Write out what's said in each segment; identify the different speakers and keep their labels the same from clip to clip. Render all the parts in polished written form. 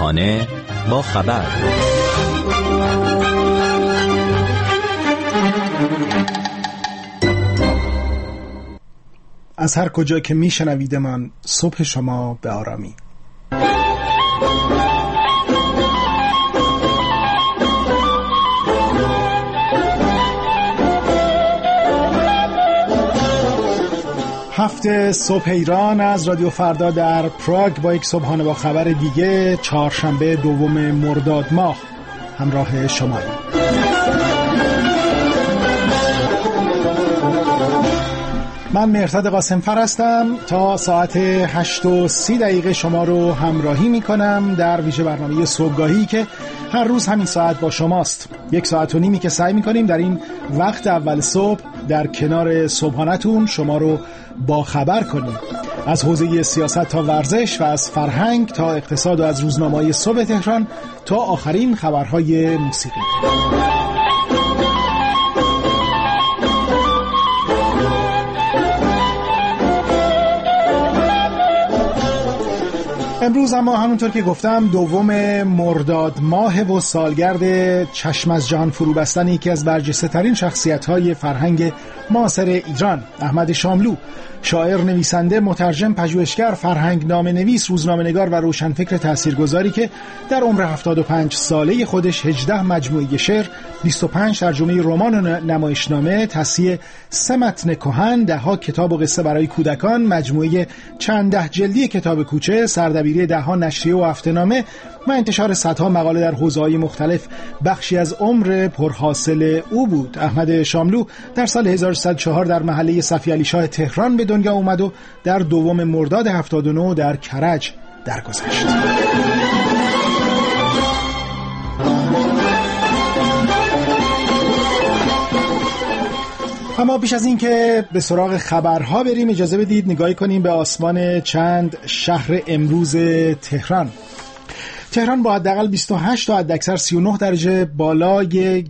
Speaker 1: صبحانه با خبر.
Speaker 2: از هر کجا که میشنویدمان، صبح شما به آرامی. هفته صبح ایران از رادیو فردا در پراگ با یک صبحانه با خبر دیگه. چهارشنبه دوم مرداد ماه همراه شماییم. من مهرداد قاسمفر هستم. تا ساعت 8:30 شما رو همراهی میکنم در ویژه برنامه صبحگاهی که هر روز همین ساعت با شماست. 1.5 ساعت که سعی میکنیم در این وقت اول صبح در کنار صبحانتون شما رو با خبر کنیم، از حوزه سیاست تا ورزش و از فرهنگ تا اقتصاد و از روزنامه‌های صبح تهران تا آخرین خبرهای موسیقی. امروز اما همونطور که گفتم دوم مرداد ماه و سالگرد چشم از جهان فرو بستن یکی از برجسته ترین شخصیت‌های فرهنگ معاصر ایران، احمد شاملو، شاعر، نویسنده، مترجم، پژوهشگر، فرهنگنامه نویس، روزنامه‌نگار و روشنفکر تاثیرگذاری که در عمر 75 ساله خودش 18 مجموعه شعر، 25 ترجمه رمان و نمایشنامه، تصحیح 3 متن کهن، 10 کتاب و قصه برای کودکان، مجموعه چند ده جلدی کتاب کوچه، سردبیری 10 نشریه و هفته‌نامه و انتشار صدها مقاله در حوزه‌های مختلف بخشی از عمر پرحاصل او بود. احمد شاملو در سال 1304 در محله صفی علی شاه تهران به دنیا اومد و در دوم مرداد 79 در کرج درگذشت. اما پیش از این که به سراغ خبرها بریم، اجازه بدید نگاهی کنیم به آسمان چند شهر امروز تهران. تهران با حداقل 28 تا حداکثر 39 درجه بالای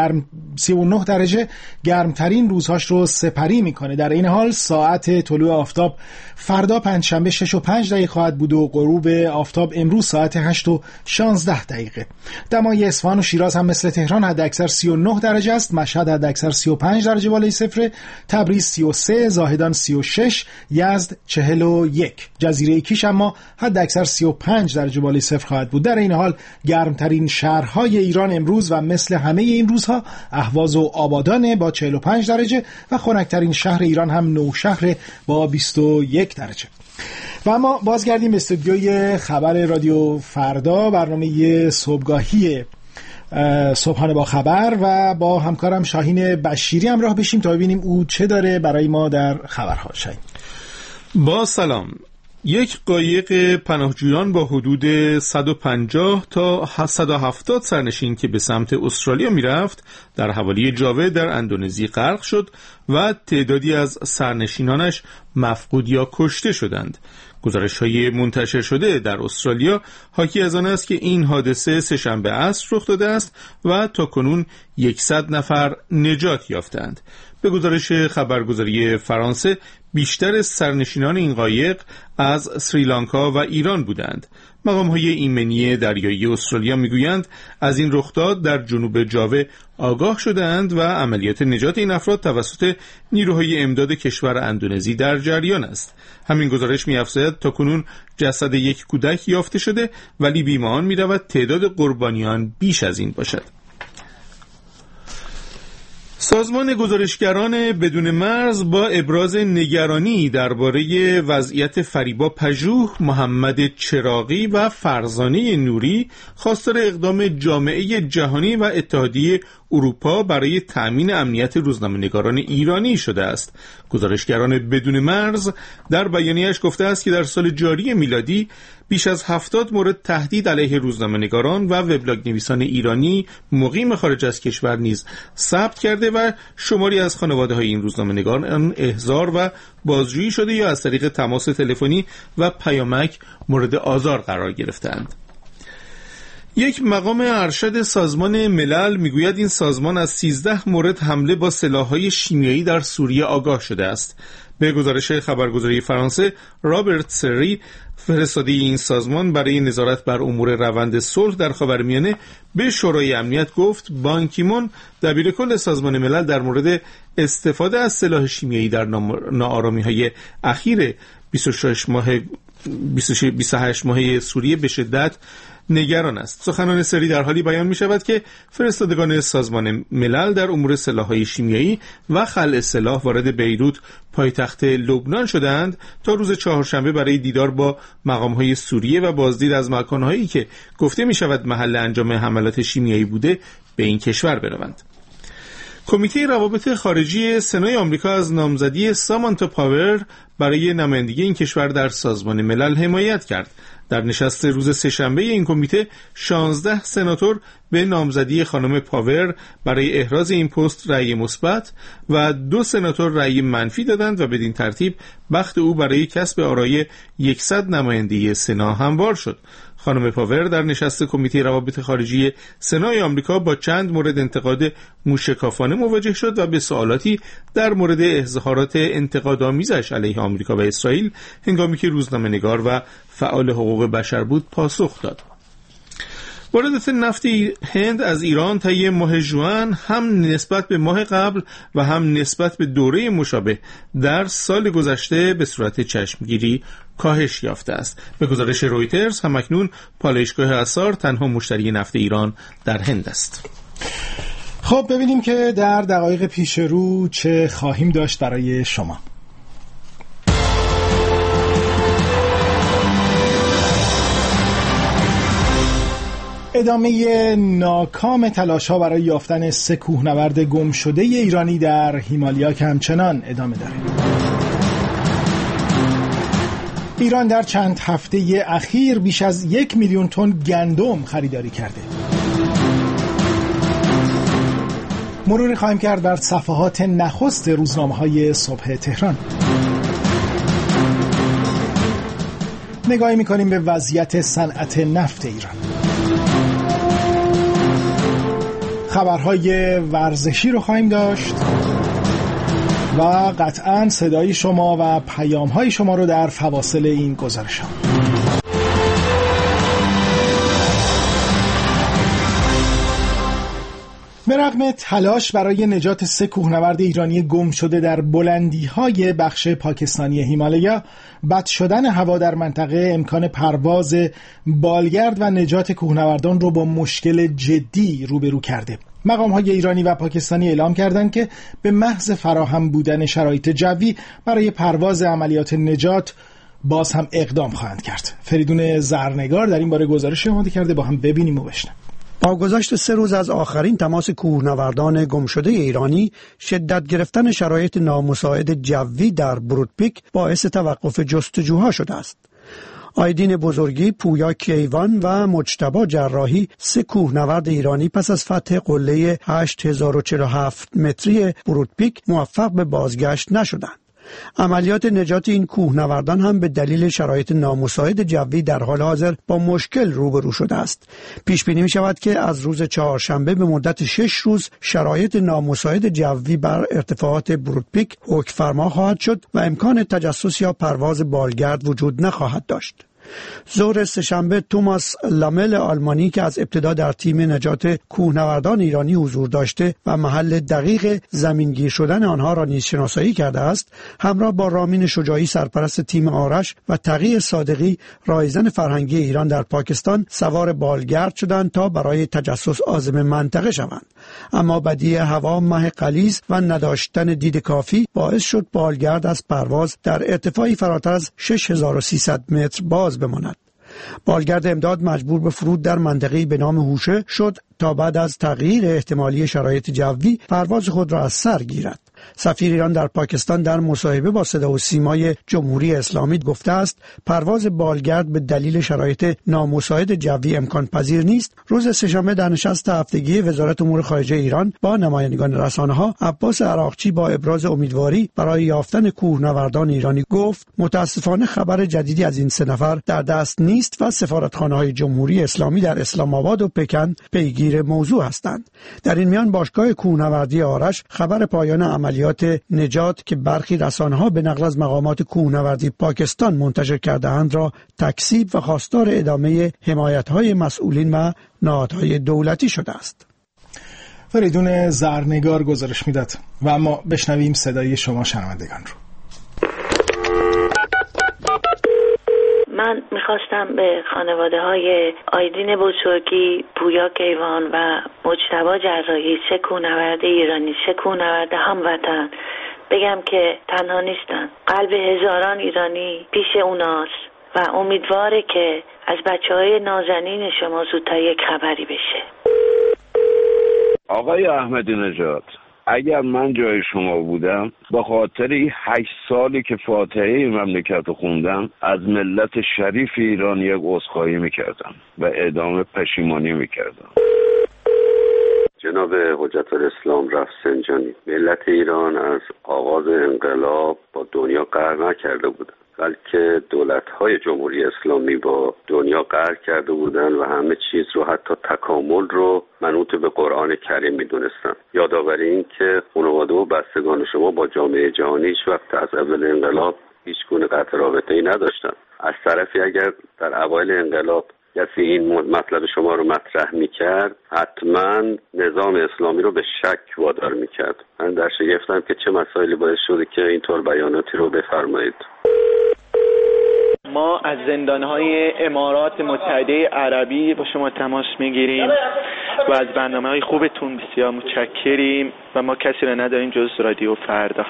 Speaker 2: 39 درجه گرمترین روزهاش رو سپری میکنه. در این حال ساعت طلوع آفتاب فردا پنجشنبه 6:05 خواهد بود و غروب آفتاب امروز ساعت 8:16. دمای اصفهان و شیراز هم مثل تهران حداکثر 39 درجه است. مشهد حداکثر 35 درجه بالای صفر، تبریز 33، زاهدان 36، یزد 41. جزیره کیش اما حداکثر 35 درجه بالای صفر خواهد بود. در این حال گرمترین شهرهای ایران امروز و مثل همه این روزها اهواز و آبادان با 45 درجه و خنک‌ترین شهر ایران هم نوشهر با 21 درجه. و اما بازگردیم به استودیوی خبر رادیو فردا، برنامه صبحگاهی صبحانه با خبر، و با همکارم شاهین بشیری همراه بشیم تا ببینیم او چه داره برای ما در خبرها. شاهین
Speaker 3: با سلام. یک قایق پناهجویان با حدود 150 تا 170 سرنشین که به سمت استرالیا میرفت در حوالی جاوه در اندونزی غرق شد و تعدادی از سرنشینانش مفقود یا کشته شدند. گزارش‌های منتشر شده در استرالیا حاکی از آن است که این حادثه سه‌شنبه عصر رخ داده است و تاکنون 100 نفر نجات یافتند. به گزارش خبرگزاری فرانسه بیشتر سرنشینان این قایق از سریلانکا و ایران بودند. مقام‌های ایمنی دریایی استرالیا میگویند از این رخداد در جنوب جاوه آگاه شدند و عملیات نجات این افراد توسط نیروهای امداد کشور اندونزی در جریان است. همین گزارش می‌افزاید تاکنون جسد یک کودک یافته شده، ولی بیمه‌آن می‌رود تعداد قربانیان بیش از این باشد. سازمان گزارشگران بدون مرز با ابراز نگرانی درباره وضعیت فریبا پژوه، محمد چراغی و فرزانه نوری خواستار اقدام جامعه جهانی و اتحادیه اروپا برای تأمین امنیت روزنامه‌نگاران ایرانی شده است. گزارشگران بدون مرز در بیانیه‌اش گفته است که در سال جاری میلادی بیش از 70 مورد تهدید علیه روزنامه‌نگاران و وبلاگ نویسان ایرانی مقیم خارج از کشور نیز ثبت کرده و شماری از خانواده‌های این روزنامه‌نگاران احضار و بازجویی شده یا از طریق تماس تلفنی و پیامک مورد آزار قرار گرفتند. یک مقام ارشد سازمان ملل میگوید این سازمان از 13 مورد حمله با سلاح‌های شیمیایی در سوریه آگاه شده است. به گزارش خبرگزاری فرانسه رابرت سری، فرستاده این سازمان برای نظارت بر امور روند صلح در خاورمیانه به شورای امنیت گفت بان کی مون دبیرکل سازمان ملل در مورد استفاده از سلاح شیمیایی در ناآرامی‌های اخیر 28 ماهه سوریه به شدت نگران است. سخنان سری در حالی بیان می شود که فرستادگان سازمان ملل در امور سلاح‌های شیمیایی و خلع سلاح وارد بیروت پایتخت لبنان شدند تا روز چهارشنبه برای دیدار با مقام‌های سوریه و بازدید از مکان‌هایی که گفته می شود محل انجام حملات شیمیایی بوده به این کشور بروند. کمیته روابط خارجی سنای آمریکا از نامزدی سامانتا پاور برای نمایندگی این کشور در سازمان ملل حمایت کرد. در نشست روز سه‌شنبه این کمیته 16 سناتور به نامزدی خانم پاور برای احراز این پست رأی مثبت و 2 سناتور رأی منفی دادند و بدین ترتیب بخت او برای کسب آرای 100 نماینده سنا هموار شد. خانم پاور در نشست کمیته روابط خارجی سنای آمریکا با چند مورد انتقاد موشکافانه مواجه شد و به سوالاتی در مورد اظهارات انتقادآمیزش علیه آمریکا و اسرائیل هنگامی که روزنامه‌نگار و فعال حقوق بشر بود پاسخ داد. واردات نفت هند از ایران طی ماه ژوئن هم نسبت به ماه قبل و هم نسبت به دوره مشابه در سال گذشته به صورت چشمگیری کاهش یافته است. به گزارش رویترز همکنون پالایشگاه اسار تنها مشتری نفت ایران در هند است.
Speaker 2: خب ببینیم که در دقایق پیش رو چه خواهیم داشت برای شما. ادامه ناکام تلاش‌ها برای یافتن 3 کوهنورد گم شده ایرانی در هیمالیا که همچنان ادامه داره. ایران در چند هفته اخیر بیش از 1 میلیون تن گندم خریداری کرده. مروری خواهیم کرد بر صفحات نخست روزنامه‌های صبح تهران. نگاهی می‌کنیم به وضعیت صنعت نفت ایران. خبرهای ورزشی رو خواهیم داشت و قطعاً صدای شما و پیام‌های شما رو در فواصل این گزارش‌ها. به رغم تلاش برای نجات 3 کوهنورد ایرانی گم شده در بلندی‌های بخش پاکستانی هیمالیا، بد شدن هوا در منطقه امکان پرواز بالگرد و نجات کوهنوردان رو با مشکل جدی روبرو کرده. مقام‌های ایرانی و پاکستانی اعلام کردند که به محض فراهم بودن شرایط جوی برای پرواز عملیات نجات باز هم اقدام خواهند کرد. فریدون زرنگار در این باره گزارش آماده کرده، با هم ببینیم و بشنویم.
Speaker 1: با گذشت 3 روز از آخرین تماس کوهنوردان گمشده ایرانی، شدت گرفتن شرایط نامساعد جوی در بروتپیک باعث توقف جستجوها شده است. آیدین بزرگی، پویا کیوان و مجتبی جراحی 3 کوهنورد ایرانی پس از فتح قله 8047 متری بروتپیک موفق به بازگشت نشدند. عملیات نجات این کوهنوردان هم به دلیل شرایط نامساعد جوی در حال حاضر با مشکل روبرو شده است. پیش بینی می شود که از روز چهارشنبه به مدت 6 روز شرایط نامساعد جوی بر ارتفاعات بروتپیک حکم فرما خواهد شد و امکان تجسس یا پرواز بالگرد وجود نخواهد داشت. ظهر سه‌شنبه توماس لامل آلمانی که از ابتدا در تیم نجات کوهنوردان ایرانی حضور داشته و محل دقیق زمینگیر شدن آنها را نیز شناسایی کرده است، همراه با رامین شجاعی سرپرست تیم آرش و تقی صادقی رایزن فرهنگی ایران در پاکستان سوار بالگرد شدند تا برای تجسس عازم منطقه شوند. اما بدی هوا، مه غلیظ و نداشتن دید کافی باعث شد بالگرد از پرواز در ارتفاعی فراتر از 6300 متر باز بماند. بالگرد امداد مجبور به فرود در منطقه‌ای به نام هوشه شد تا بعد از تغییر احتمالی شرایط جوی پرواز خود را از سر گیرد. سفیر ایران در پاکستان در مصاحبه با صدا و سیمای جمهوری اسلامی گفته است پرواز بالگرد به دلیل شرایط نامساعد جوی امکان پذیر نیست. روز سه‌شنبه در نشست هفتگی وزارت امور خارجه ایران با نمایندگان رسانه‌ها، عباس عراقچی با ابراز امیدواری برای یافتن کوهنوردان ایرانی گفت متاسفانه خبر جدیدی از این 3 نفر در دست نیست و سفارتخانه‌های جمهوری اسلامی در اسلام آباد و پکن پیگیر موضوع هستند. در این میان باشگاه کوهنوردی آرش خبر پایان عملیات عملیات نجات که برخی رسانه‌ها به نقل از مقامات کوهنوردی پاکستان منتشر کرده‌اند را تکذیب و خواستار ادامه حمایت‌های مسئولین و نهادهای دولتی شده است.
Speaker 2: فریدون زرنگار گزارش میداد و اما بشنویم صدای شما شنوندگان رو.
Speaker 4: من میخواستم به خانواده های آیدین بزرگی، پویا کیوان و مجتبی جراحی، سه کوهنورد ایرانی، سه کوهنورد هموطن بگم که تنها نیستن. قلب هزاران ایرانی پیش اوناست و امیدواره که از بچه‌های نازنین شما زودتر یک خبری بشه.
Speaker 5: آقای احمدی نژاد، اگر من جای شما بودم با خاطر این 8 سالی که فاتحه مملکت رو خوندم از ملت شریف ایران یک عذرخواهی میکردم و اعدام پشیمانی میکردم.
Speaker 6: جناب حجت الاسلام رفسنجانی، ملت ایران از آغاز انقلاب با دنیا قهر نکرده بود، بلکه دولت‌های جمهوری اسلامی با دنیا قهر کرده بودند و همه چیز رو، حتی تکامل رو، منوط به قرآن کریم می‌دونستند. یادآوری این که خانواده و بستگان شما با جامعه جهانی هیچ وقت از اول انقلاب هیچ گونه قطع رابطه‌ای نداشتند. از طرفی اگر در اوایل انقلاب کسی این مطلب شما رو مطرح می‌کرد، حتما نظام اسلامی رو به شک وادار می‌کرد. من در شگفتم که چه مسائلی باعث شده که اینطور بیاناتی رو بفرمایید.
Speaker 7: ما از زندان‌های امارات متحده عربی با شما تماس می‌گیریم و از برنامه‌های خوبتون بسیار متشکریم و ما کسی را نداریم جز رادیو فردا.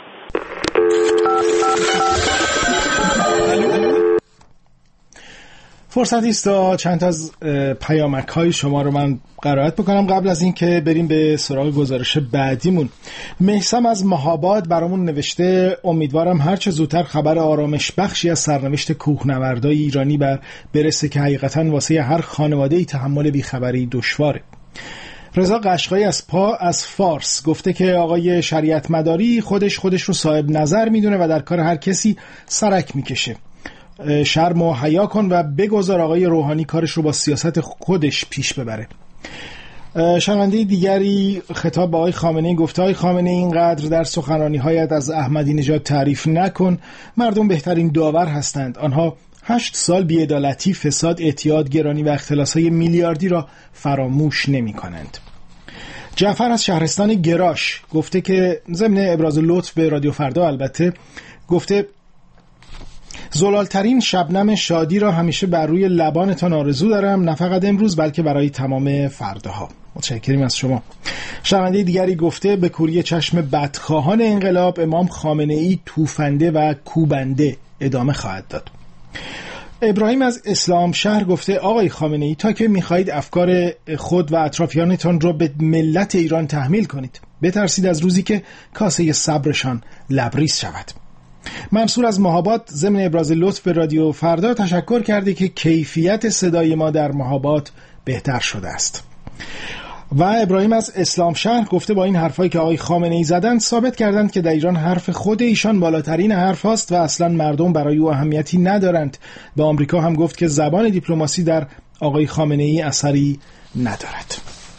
Speaker 2: فرصتی است تا چند از پیامک‌های شما رو من قرائت بکنم قبل از این که بریم به سراغ گزارش بعدیمون. میثم از مهاباد برامون نوشته امیدوارم هرچه زودتر خبر آرامش بخشی از سرنوشت کوهنوردای ایرانی برسه که حقیقتاً واسه هر خانواده‌ای تحمل بیخبری دشواره. رضا قشقایی از فارس گفته که آقای شریعت مداری خودش رو صاحب نظر میدونه و در کار هر کسی سرک میکشه. شرم و حیا کن و بگذار آقای روحانی کارش رو با سیاست خودش پیش ببره. شنونده دیگری خطاب به آقای خامنه‌ای گفته آقای خامنه‌ای اینقدر در سخنرانی‌هایت از احمدی نژاد تعریف نکن. مردم بهترین داور هستند. آنها 8 سال بی‌عدالتی، فساد، اعتیاد، گرانی و اختلاس‌های میلیاردی را فراموش نمی‌کنند. جعفر از شهرستان گراش گفته که ضمن ابراز لطف به رادیو فردا البته گفته زلالترین شبنم شادی را همیشه بر روی لبانتان آرزو دارم، نه فقط امروز بلکه برای تمام فرداها. متشکریم از شما. شنونده دیگری گفته به کوری چشم بدخواهان انقلاب امام خامنه‌ای توفنده و کوبنده ادامه خواهد داد. ابراهیم از اسلام شهر گفته آقای خامنه‌ای تا که می‌خواهید افکار خود و اطرافیانتان را به ملت ایران تحمیل کنید، بترسید از روزی که کاسه صبرشان لبریز شود. منصور از مهاباد ضمن ابراز لطف به رادیو فردا تشکر کرده که کیفیت صدای ما در مهاباد بهتر شده است. و ابراهیم از اسلام شهر گفته با این حرفایی که آقای خامنه‌ای زدند ثابت کردند که در ایران حرف خود ایشان بالاترین حرف است و اصلا مردم برای او اهمیتی ندارند. به آمریکا هم گفت که زبان دیپلماسی در آقای خامنه‌ای اثری ندارد.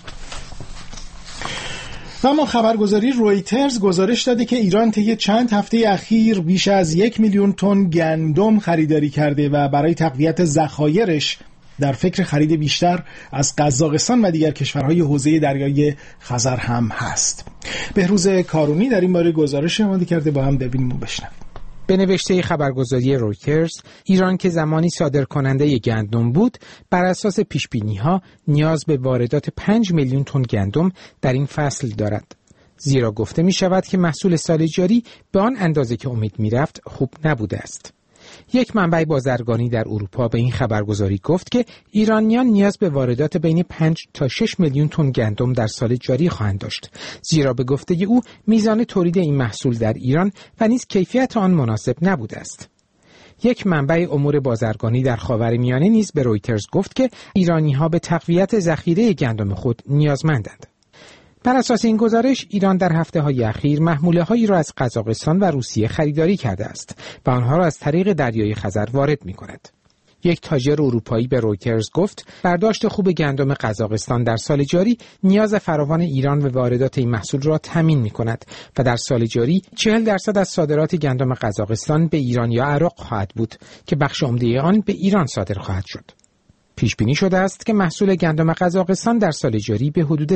Speaker 2: و اما خبرگزاری رویترز گزارش داده که ایران طی چند هفته اخیر بیش از 1 میلیون تن گندم خریداری کرده و برای تقویت ذخایرش در فکر خرید بیشتر از قزاقستان و دیگر کشورهای حوزه دریای خزر هم هست. بهروز کارونی در این باره گزارش آماده کرده، با هم ببینیم و بشنویم.
Speaker 8: به نوشته خبرگزاری رویترز، ایران که زمانی صادرکننده گندم بود، بر اساس پیشبینی‌ها نیاز به واردات 5 میلیون تن گندم در این فصل دارد. زیرا گفته می شود که محصول سال جاری به آن اندازه که امید می رفت خوب نبوده است. یک منبع بازرگانی در اروپا به این خبرگزاری گفت که ایرانیان نیاز به واردات بین 5 تا 6 میلیون تن گندم در سال جاری خواهند داشت، زیرا به گفته او میزان تولید این محصول در ایران و نیز کیفیت آن مناسب نبوده است. یک منبع امور بازرگانی در خاورمیانه نیز به رویترز گفت که ایرانی‌ها به تقویت ذخیره گندم خود نیازمندند. بر اساس این گزارش، ایران در هفته‌های اخیر محموله‌هایی را از قزاقستان و روسیه خریداری کرده است و آنها را از طریق دریای خزر وارد می‌کند. یک تاجر اروپایی به رویترز گفت برداشت خوب گندم قزاقستان در سال جاری نیاز فراوان ایران به واردات این محصول را تامین می‌کند و در سال جاری 40% از صادرات گندم قزاقستان به ایران یا عراق خواهد بود که بخش عمده آن به ایران صادر خواهد شد. پیش بینی شده است که محصول گندم قزاقستان در سال جاری به حدود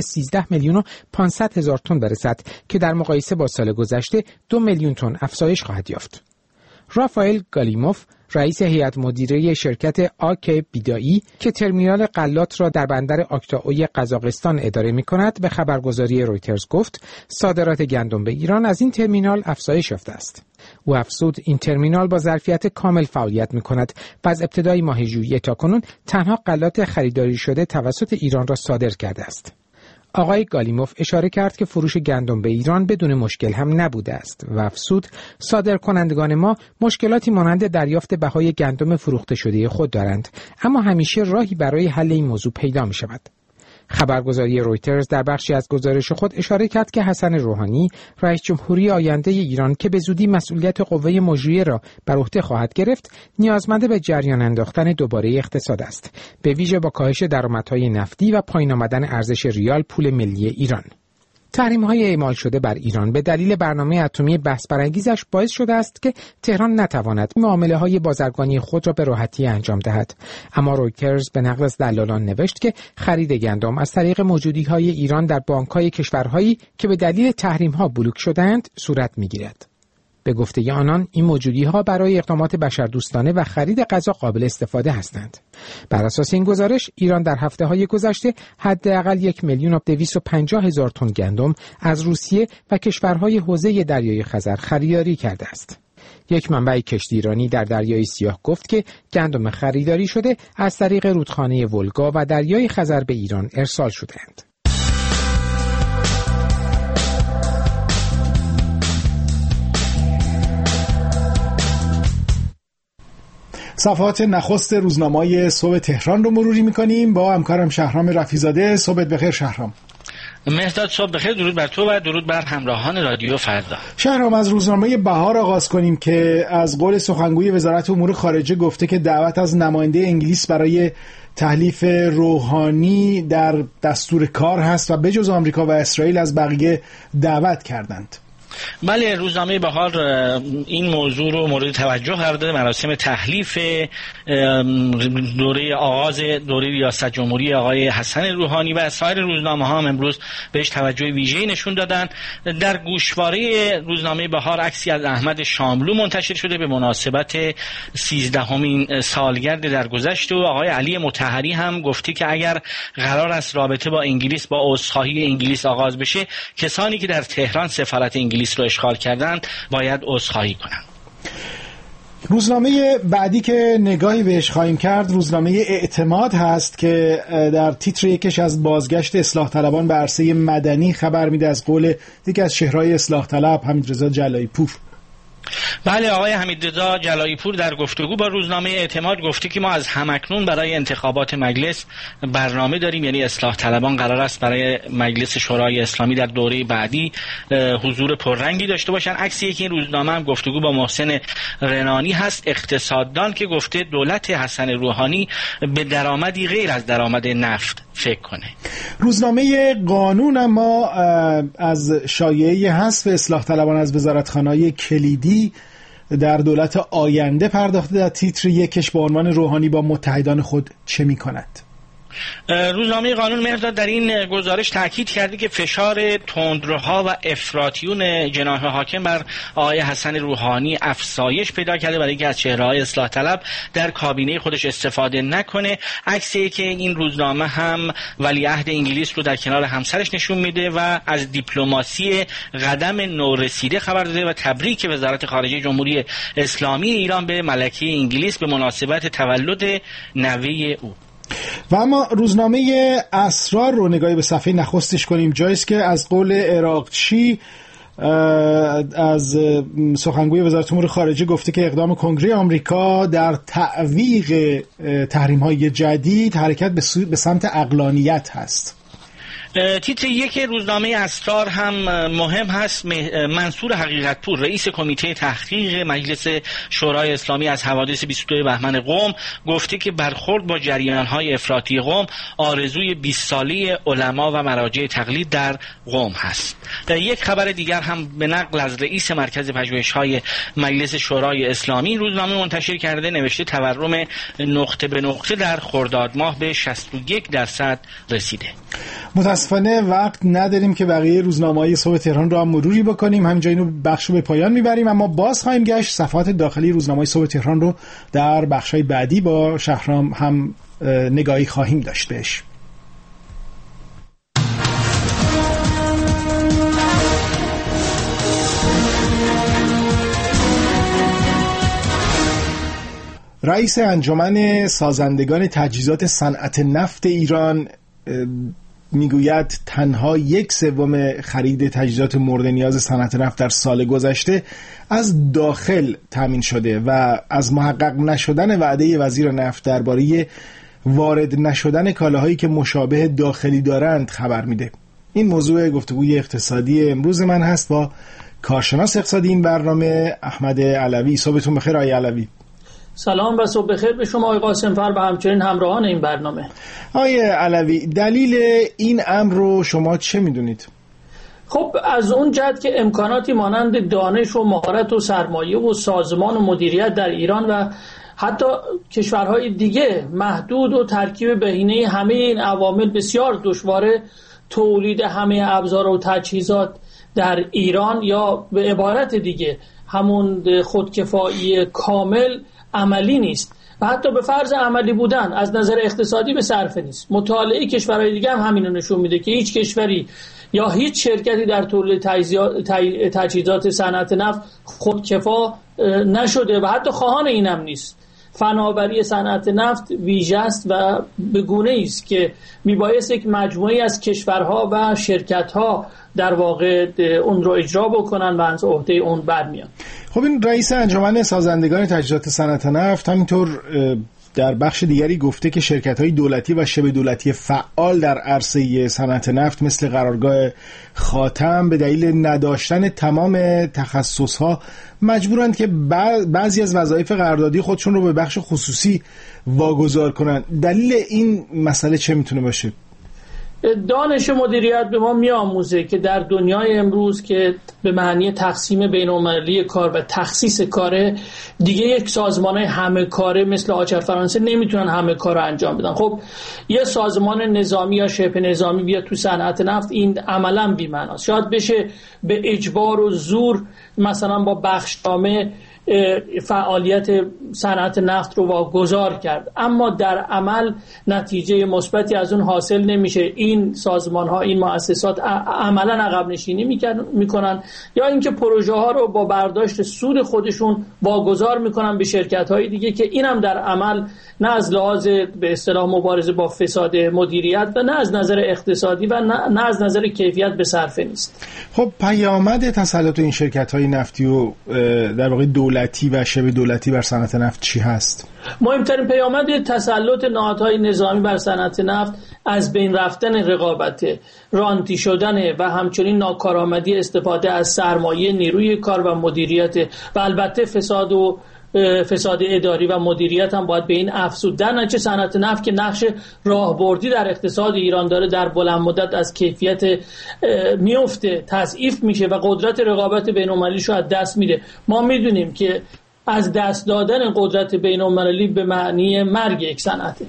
Speaker 8: 13,500,000 تن برسد که در مقایسه با سال گذشته 2 میلیون تن افزایش خواهد یافت. رافائل گالیموف، رئیس هیئت مدیره شرکت آک بیدایی که ترمینال غلات را در بندر آکتائوی قزاقستان اداره می‌کند، به خبرگزاری رویترز گفت صادرات گندم به ایران از این ترمینال افزایش یافته است. او افزود این ترمینال با ظرفیت کامل فعالیت می‌کند و از ابتدای ماه ژوئیه تاکنون تنها غلات خریداری شده توسط ایران را صادر کرده است. آقای گالیموف اشاره کرد که فروش گندم به ایران بدون مشکل هم نبوده است و افزود صادرکنندگان ما مشکلاتی مانند دریافت بهای گندم فروخته شده خود دارند، اما همیشه راهی برای حل این موضوع پیدا می شود. خبرگزاری رویترز در بخشی از گزارش خود اشاره کرد که حسن روحانی، رئیس جمهوری آینده ایران که به زودی مسئولیت قوه مجریه را بر عهده خواهد گرفت، نیازمند به جریان انداختن دوباره اقتصاد است، به ویژه با کاهش درآمدهای نفتی و پایین آمدن ارزش ریال پول ملی ایران. تحریم‌های اعمال شده بر ایران به دلیل برنامه اتمی بحث برانگیزش باعث شده است که تهران نتواند معامله‌های بازرگانی خود را به راحتی انجام دهد. اما رویترز به نقل از دلالان نوشت که خرید گندم از طریق موجودی‌های ایران در بانک‌های کشورهایی که به دلیل تحریم‌ها بلوک شده‌اند صورت می‌گیرد. به گفته آنان این موجودی‌ها برای اقدامات بشردوستانه و خرید غذا قابل استفاده هستند. بر اساس این گزارش ایران در هفته‌های گذشته حداقل 1,250,000 تن گندم از روسیه و کشورهای حوزه دریای خزر خریداری کرده است. یک منبع کشتی ایرانی در دریای سیاه گفت که گندم خریداری شده از طریق رودخانه ولگا و دریای خزر به ایران ارسال شده‌اند.
Speaker 2: صفحات نخست روزنامه‌های صبح تهران رو مروری می‌کنیم با همکارم شهرام رفیزاده. صبح بخیر شهرام.
Speaker 9: مهرداد صبح بخیر، درود بر تو و درود بر همراهان رادیو فردا.
Speaker 2: شهرام، از روزنامه بهار آغاز کنیم که از قول سخنگوی وزارت امور خارجه گفته که دعوت از نماینده انگلیس برای تحلیف روحانی در دستور کار هست و بجز آمریکا و اسرائیل از بقیه دعوت کردند.
Speaker 9: بله، روزنامه بهار این موضوع رو مورد توجه قرار داده. مراسم تحلیف دوره آغاز دوره ریاست جمهوری آقای حسن روحانی و سایر روزنامه‌ها هم امروز بهش توجه ویژه‌ای نشون دادن. در گوشواره روزنامه بهار عکسی از احمد شاملو منتشر شده به مناسبت 13مین سالگرد درگذشت و آقای علی مطهری هم گفته که اگر قرار است رابطه با انگلیس با عذرخواهی انگلیس آغاز بشه، کسانی که در تهران سفارت انگلیس رو اشغال کردند باید عذرخواهی کنند.
Speaker 2: روزنامه بعدی که نگاهی بهش خواهیم کرد روزنامه اعتماد هست که در تیتر یکش از بازگشت اصلاح طلبان به عرصه مدنی خبر میده از قول یکی از چهره‌های اصلاح طلب، حمیدرضا جلایی پور.
Speaker 9: بله، آقای حمیدرضا جلایی پور در گفتگو با روزنامه اعتماد گفته که ما از همکنون برای انتخابات مجلس برنامه داریم، یعنی اصلاح طلبان قرار است برای مجلس شورای اسلامی در دوره بعدی حضور پررنگی داشته باشن. عکسی که این روزنامه هم گفتگو با محسن رنانی هست، اقتصاددان، که گفته دولت حسن روحانی به درآمدی غیر از درآمد نفت فکر کنه.
Speaker 2: روزنامه قانون ما از شایعه حذف اصلاح طلبان از وزارتخانه‌های کلیدی در دولت آینده پرداخته. در تیتر یکش با عنوان روحانی با متحدان خود چه می‌کند؟
Speaker 9: روزنامه قانون مهرداد در این گزارش تاکید کرده که فشار تندروها و افراطیون جناح حاکم بر آقای حسن روحانی افزایش پیدا کرده برای اینکه از چهره‌های اصلاح طلب در کابینه خودش استفاده نکنه. عکسی که این روزنامه هم ولیعهد انگلیس رو در کنار همسرش نشون میده و از دیپلماسی قدم نورسیده خبر داده و تبریک وزارت خارجه جمهوری اسلامی ایران به ملکه انگلیس به مناسبت تولد نوه او.
Speaker 2: و اما روزنامه اسرار رو نگاهی به صفحه نخستش کنیم. جاییست که از قول عراقچی از سخنگوی وزارت امور خارجه گفته که اقدام کنگره آمریکا در تعویق تحریم‌های جدید حرکت به سمت عقلانیت هست.
Speaker 9: تیتر یک روزنامه اسرار هم مهم هست. منصور حقیقتپور رئیس کمیته تحقیق مجلس شورای اسلامی از حوادث 22 بهمن قم گفته که برخورد با جریان‌های افراطی قم آرزوی 20 ساله علما و مراجع تقلید در قم هست. یک خبر دیگر هم به نقل از رئیس مرکز پژوهش‌های مجلس شورای اسلامی روزنامه منتشر کرده، نوشته تورم نقطه به نقطه در خرداد ماه به 61% رسیده.
Speaker 2: متاسفانه وقت نداریم که بقیه روزنامه‌های صبح تهران رو هم مروری بکنیم، همینجا اینو بخشو به پایان میبریم، اما باز خواهیم گشت صفحات داخلی روزنامه‌های صبح تهران رو در بخش‌های بعدی با شهرام هم نگاهی خواهیم داشت بهش. رئیس انجمن سازندگان تجهیزات صنعت نفت ایران میگوید تنها 1/3 خرید تجهیزات مورد نیاز صنعت نفت در سال گذشته از داخل تامین شده و از محقق نشدن وعده وزیر نفت درباره وارد نشدن کالاهایی که مشابه داخلی دارند خبر میده. این موضوع گفتگوی اقتصادی امروز من هست با کارشناس اقتصادی این برنامه احمد علوی. صبحتون بخیر آقای علوی.
Speaker 10: سلام و صبح بخیر به شما آقای قاسمفر و همچنین همراهان این برنامه.
Speaker 2: آقای علوی، دلیل این امر رو شما چه میدونید؟
Speaker 10: خب از اون جهت که امکاناتی مانند دانش و مهارت و سرمایه و سازمان و مدیریت در ایران و حتی کشورهای دیگه محدود و ترکیب بهینه همه این عوامل بسیار دشواره تولید همه ابزار و تجهیزات در ایران یا به عبارت دیگه همون خودکفایی کامل عملی نیست و حتی به فرض عملی بودن از نظر اقتصادی به صرفه نیست. مطالعه کشورهای دیگه هم همین رو نشون میده که هیچ کشوری یا هیچ شرکتی در تولید تجهیزات صنعت نفت خودکفا نشده و حتی خواهان اینم نیست. فناوری صنعت نفت ویژه است و به گونه‌ای است که میبایست یک مجموعه از کشورها و شرکت‌ها در واقع اون رو اجرا بکنن و از عهده اون برمیان.
Speaker 2: خب این رئیس انجمن سازندگان تجهیزات صنعت نفت همینطور در بخش دیگری گفته که شرکت‌های دولتی و شبه دولتی فعال در عرصه صنعت نفت مثل قرارگاه خاتم به دلیل نداشتن تمام تخصص‌ها مجبورند که بعضی از وظایف قراردادی خودشون رو به بخش خصوصی واگذار کنند. دلیل این مسئله چه میتونه باشه؟
Speaker 10: دانش مدیریت به ما میآموزه که در دنیای امروز که به معنی تقسیم بین‌المللی کار و تخصیص کاره، دیگه یک سازمان همه کاره مثل آچر فرانسه نمیتونن همه کار رو انجام بدن. خب یه سازمان نظامی یا شبه نظامی بیاد تو صنعت نفت، این عملاً بی‌معناست. شاید بشه به اجبار و زور مثلا با بخشنامه فعالیت صنعت نفت رو واگذار کرد، اما در عمل نتیجه مثبتی از اون حاصل نمیشه. این سازمان ها، این مؤسسات عملا عقب نشینی میکنن یا اینکه پروژه ها رو با برداشت سود خودشون واگذار میکنن به شرکت های دیگه که اینم در عمل نه از لحاظ به اصطلاح مبارزه با فساد مدیریت و نه از نظر اقتصادی و نه از نظر کیفیت به صرفه نیست.
Speaker 2: خب پیامد تسلط این شرکت های نفتی و در واقع دولتی و شبه دولتی بر صنعت نفت چی هست؟
Speaker 10: مهمترین پیامد تسلط نهادهای نظامی بر صنعت نفت از بین رفتن رقابت، رانتی شدن و همچنین ناکارآمدی استفاده از سرمایه، نیروی کار و مدیریت و البته فساد اداری و مدیریت هم باید به این افزود. در نتیجه صنعت نفت که نقش راهبردی در اقتصاد ایران داره در بلند مدت از کیفیت میفته، تضعیف میشه و قدرت رقابت بین‌المللی شو از دست میده. ما میدونیم که از دست دادن قدرت بین‌المللی به معنی مرگ یک صنعته.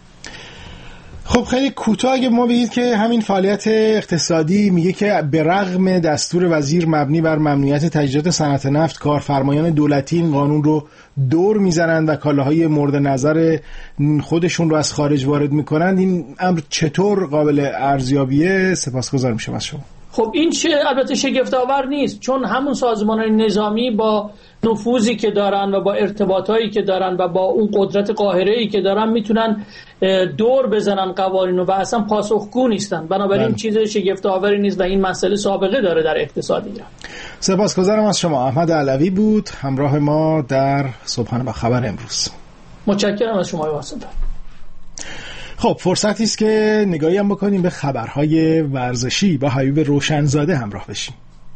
Speaker 2: خب خیلی کوتاه اگه ما بگید که همین فعالیت اقتصادی میگه که به رغم دستور وزیر مبنی بر ممنوعیت تجهیزات صنعت نفت، کارفرمایان دولتی این قانون رو دور میزنند و کالاهای مورد نظر خودشون رو از خارج وارد میکنند. این امر چطور قابل ارزیابیه؟ سپاسگزار میشم از شما.
Speaker 10: خب این البته شگفت‌آور نیست، چون همون سازمان‌های نظامی با نفوذی که دارن و با ارتباطایی که دارن و با اون قدرت قاهره‌ای که دارن میتونن دور بزنن قوانین و اصلا پاسخگو نیستن. بنابراین چیز شگفت‌آوری نیست و این مسئله سابقه داره در اقتصاد ایران.
Speaker 2: سپاسگزارم از شما. احمد علوی بود همراه ما در صبحانه با خبر امروز.
Speaker 10: متشکرم از شما واسطه.
Speaker 2: خب فرصتی است که نگاهی هم بکنیم به خبرهای ورزشی. با حبیب روشنزاده همراه بشیم.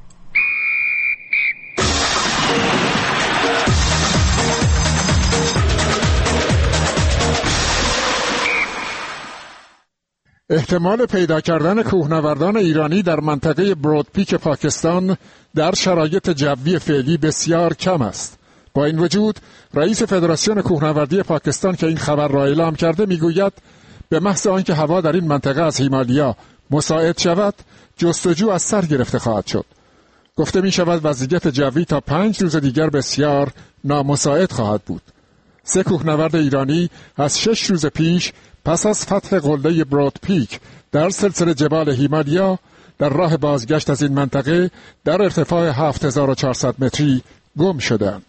Speaker 11: احتمال پیدا کردن کوهنوردان ایرانی در منطقه برودپیک پاکستان در شرایط جوی فعلی بسیار کم است. با این وجود رئیس فدراسیون کوهنوردی پاکستان که این خبر را اعلام کرده میگوید به محض آنکه هوا در این منطقه از هیمالیا مساعد شود جستجو از سر گرفته خواهد شد. گفته می شود وضعیت جوی تا 5 روز دیگر بسیار نامساعد خواهد بود. 3 کوهنورد ایرانی از 6 روز پیش پس از فتح قله برودپیک در سلسله جبال هیمالیا در راه بازگشت از این منطقه در ارتفاع 7400 متری گم شدند.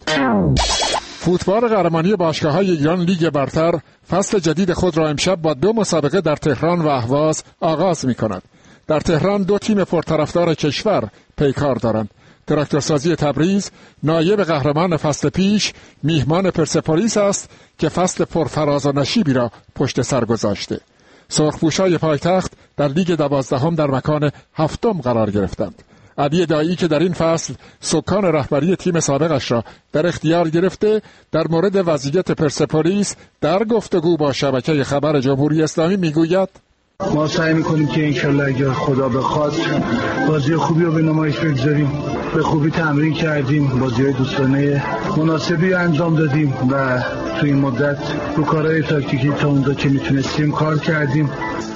Speaker 11: فوتبال قهرمانی باشگاه‌های ایران لیگ برتر فصل جدید خود را امشب با 2 مسابقه در تهران و اهواز آغاز می‌کند. در تهران 2 تیم پرطرفدار کشور پیکار دارند. تراکتورسازی تبریز نایب قهرمان فصل پیش میهمان پرسپولیس است که فصل پرفراز و نشیبی را پشت سر گذاشته. سرخپوشای پایتخت در لیگ 12 در مکان 7 قرار گرفتند. علی دایی که در این فصل سکان رهبری تیم سابقش را در اختیار گرفته در مورد وضعیت پرسپولیس در گفتگو با شبکه خبر جمهوری اسلامی میگوید
Speaker 12: ما سعی میکنیم که انشالله اگر خدا بخواد بازی خوبی رو به نمایش بگذاریم. به خوبی تمرین کردیم، بازی‌های دوستانه مناسبی انجام دادیم و توی این مدت رو کارهای تاکتیکی تا اونجا که میتونستیم کار کردیم.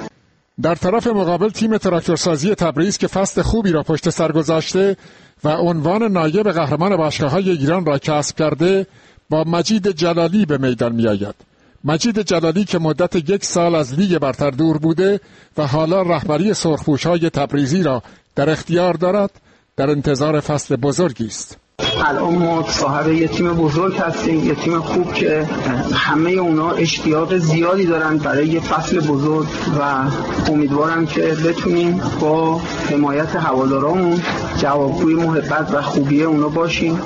Speaker 11: در طرف مقابل تیم تراکتورسازی تبریز که فصل خوبی را پشت سر گذاشته و عنوان نایب قهرمان باشگاه‌های ایران را کسب کرده با مجید جلالی به میدان می‌آید. مجید جلالی که مدت 1 سال از لیگ برتر دور بوده و حالا رهبری سرخپوش‌های تبریزی را در اختیار دارد در انتظار فصل بزرگی است.
Speaker 13: الان ما صاحب یه تیم بزرگ هستیم، یه تیم خوب که همه اونا اشتیاق زیادی دارن برای یه فصل بزرگ و امیدوارم که بتونیم با حمایت هوادارامون جوابگوی محبت و خوبی اونا باشیم.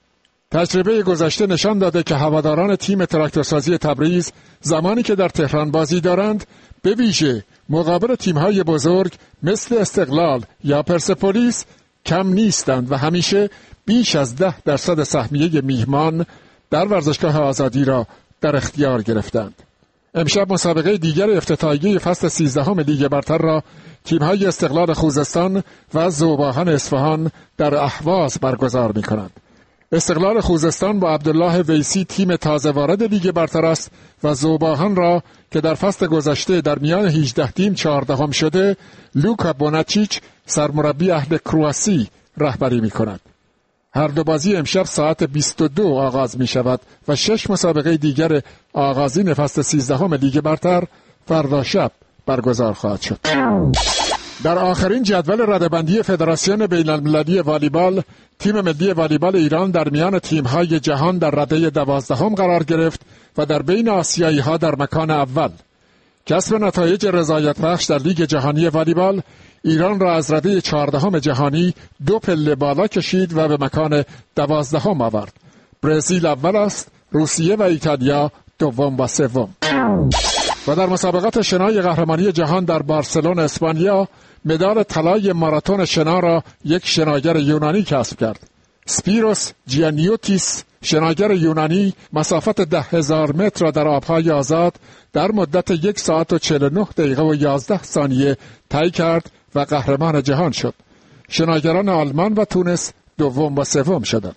Speaker 11: تجربه گذشته نشان داده که هواداران تیم تراکتورسازی تبریز زمانی که در تهران بازی دارند به ویژه مقابل تیم‌های بزرگ مثل استقلال یا پرسپولیس کم نیستند و همیشه بیش از 10% سهمیه میهمان در ورزشگاه آزادی را در اختیار گرفتند. امشب مسابقه دیگر افتتاحیه فصل 13 لیگ برتر را تیم‌های استقلال خوزستان و ذوباهن اصفهان در اهواز برگزار می‌کنند. استقلال خوزستان با عبدالله ویسی تیم تازه وارد لیگ برتر است و ذوباهن را که در فصل گذشته در میان 18 تیم 14 شده لوکا بوناچیچ سرمربی اهل کرواسی رهبری می‌کند. هر دو بازی امشب ساعت 22 آغاز می شود و 6 مسابقه دیگر آغازین فصل 13 لیگ برتر فردا شب برگزار خواهد شد. در آخرین جدول رده‌بندی فدراسیون بین‌المللی والیبال تیم ملی والیبال ایران در میان تیم‌های جهان در رده 12 قرار گرفت و در بین آسیایی‌ها در مکان اول. کسب نتایج رضایت بخش در لیگ جهانی والیبال ایران را از رده 14 جهانی 2 پله بالا کشید و به مکان 12 آورد. برزیل اول است، روسیه و ایتالیا دوم و سوم. و در مسابقات شنای قهرمانی جهان در بارسلون اسپانیا مدال طلای ماراتون شنا را یک شناگر یونانی کسب کرد. سپیروس جیانیوتیس شناگر یونانی مسافت 10,000 متر را در آبهای آزاد در مدت 1 ساعت و 49 دقیقه و 11 ثانیه طی کرد و قهرمان جهان شد. شناگران آلمان و تونس دوم و سوم شدند.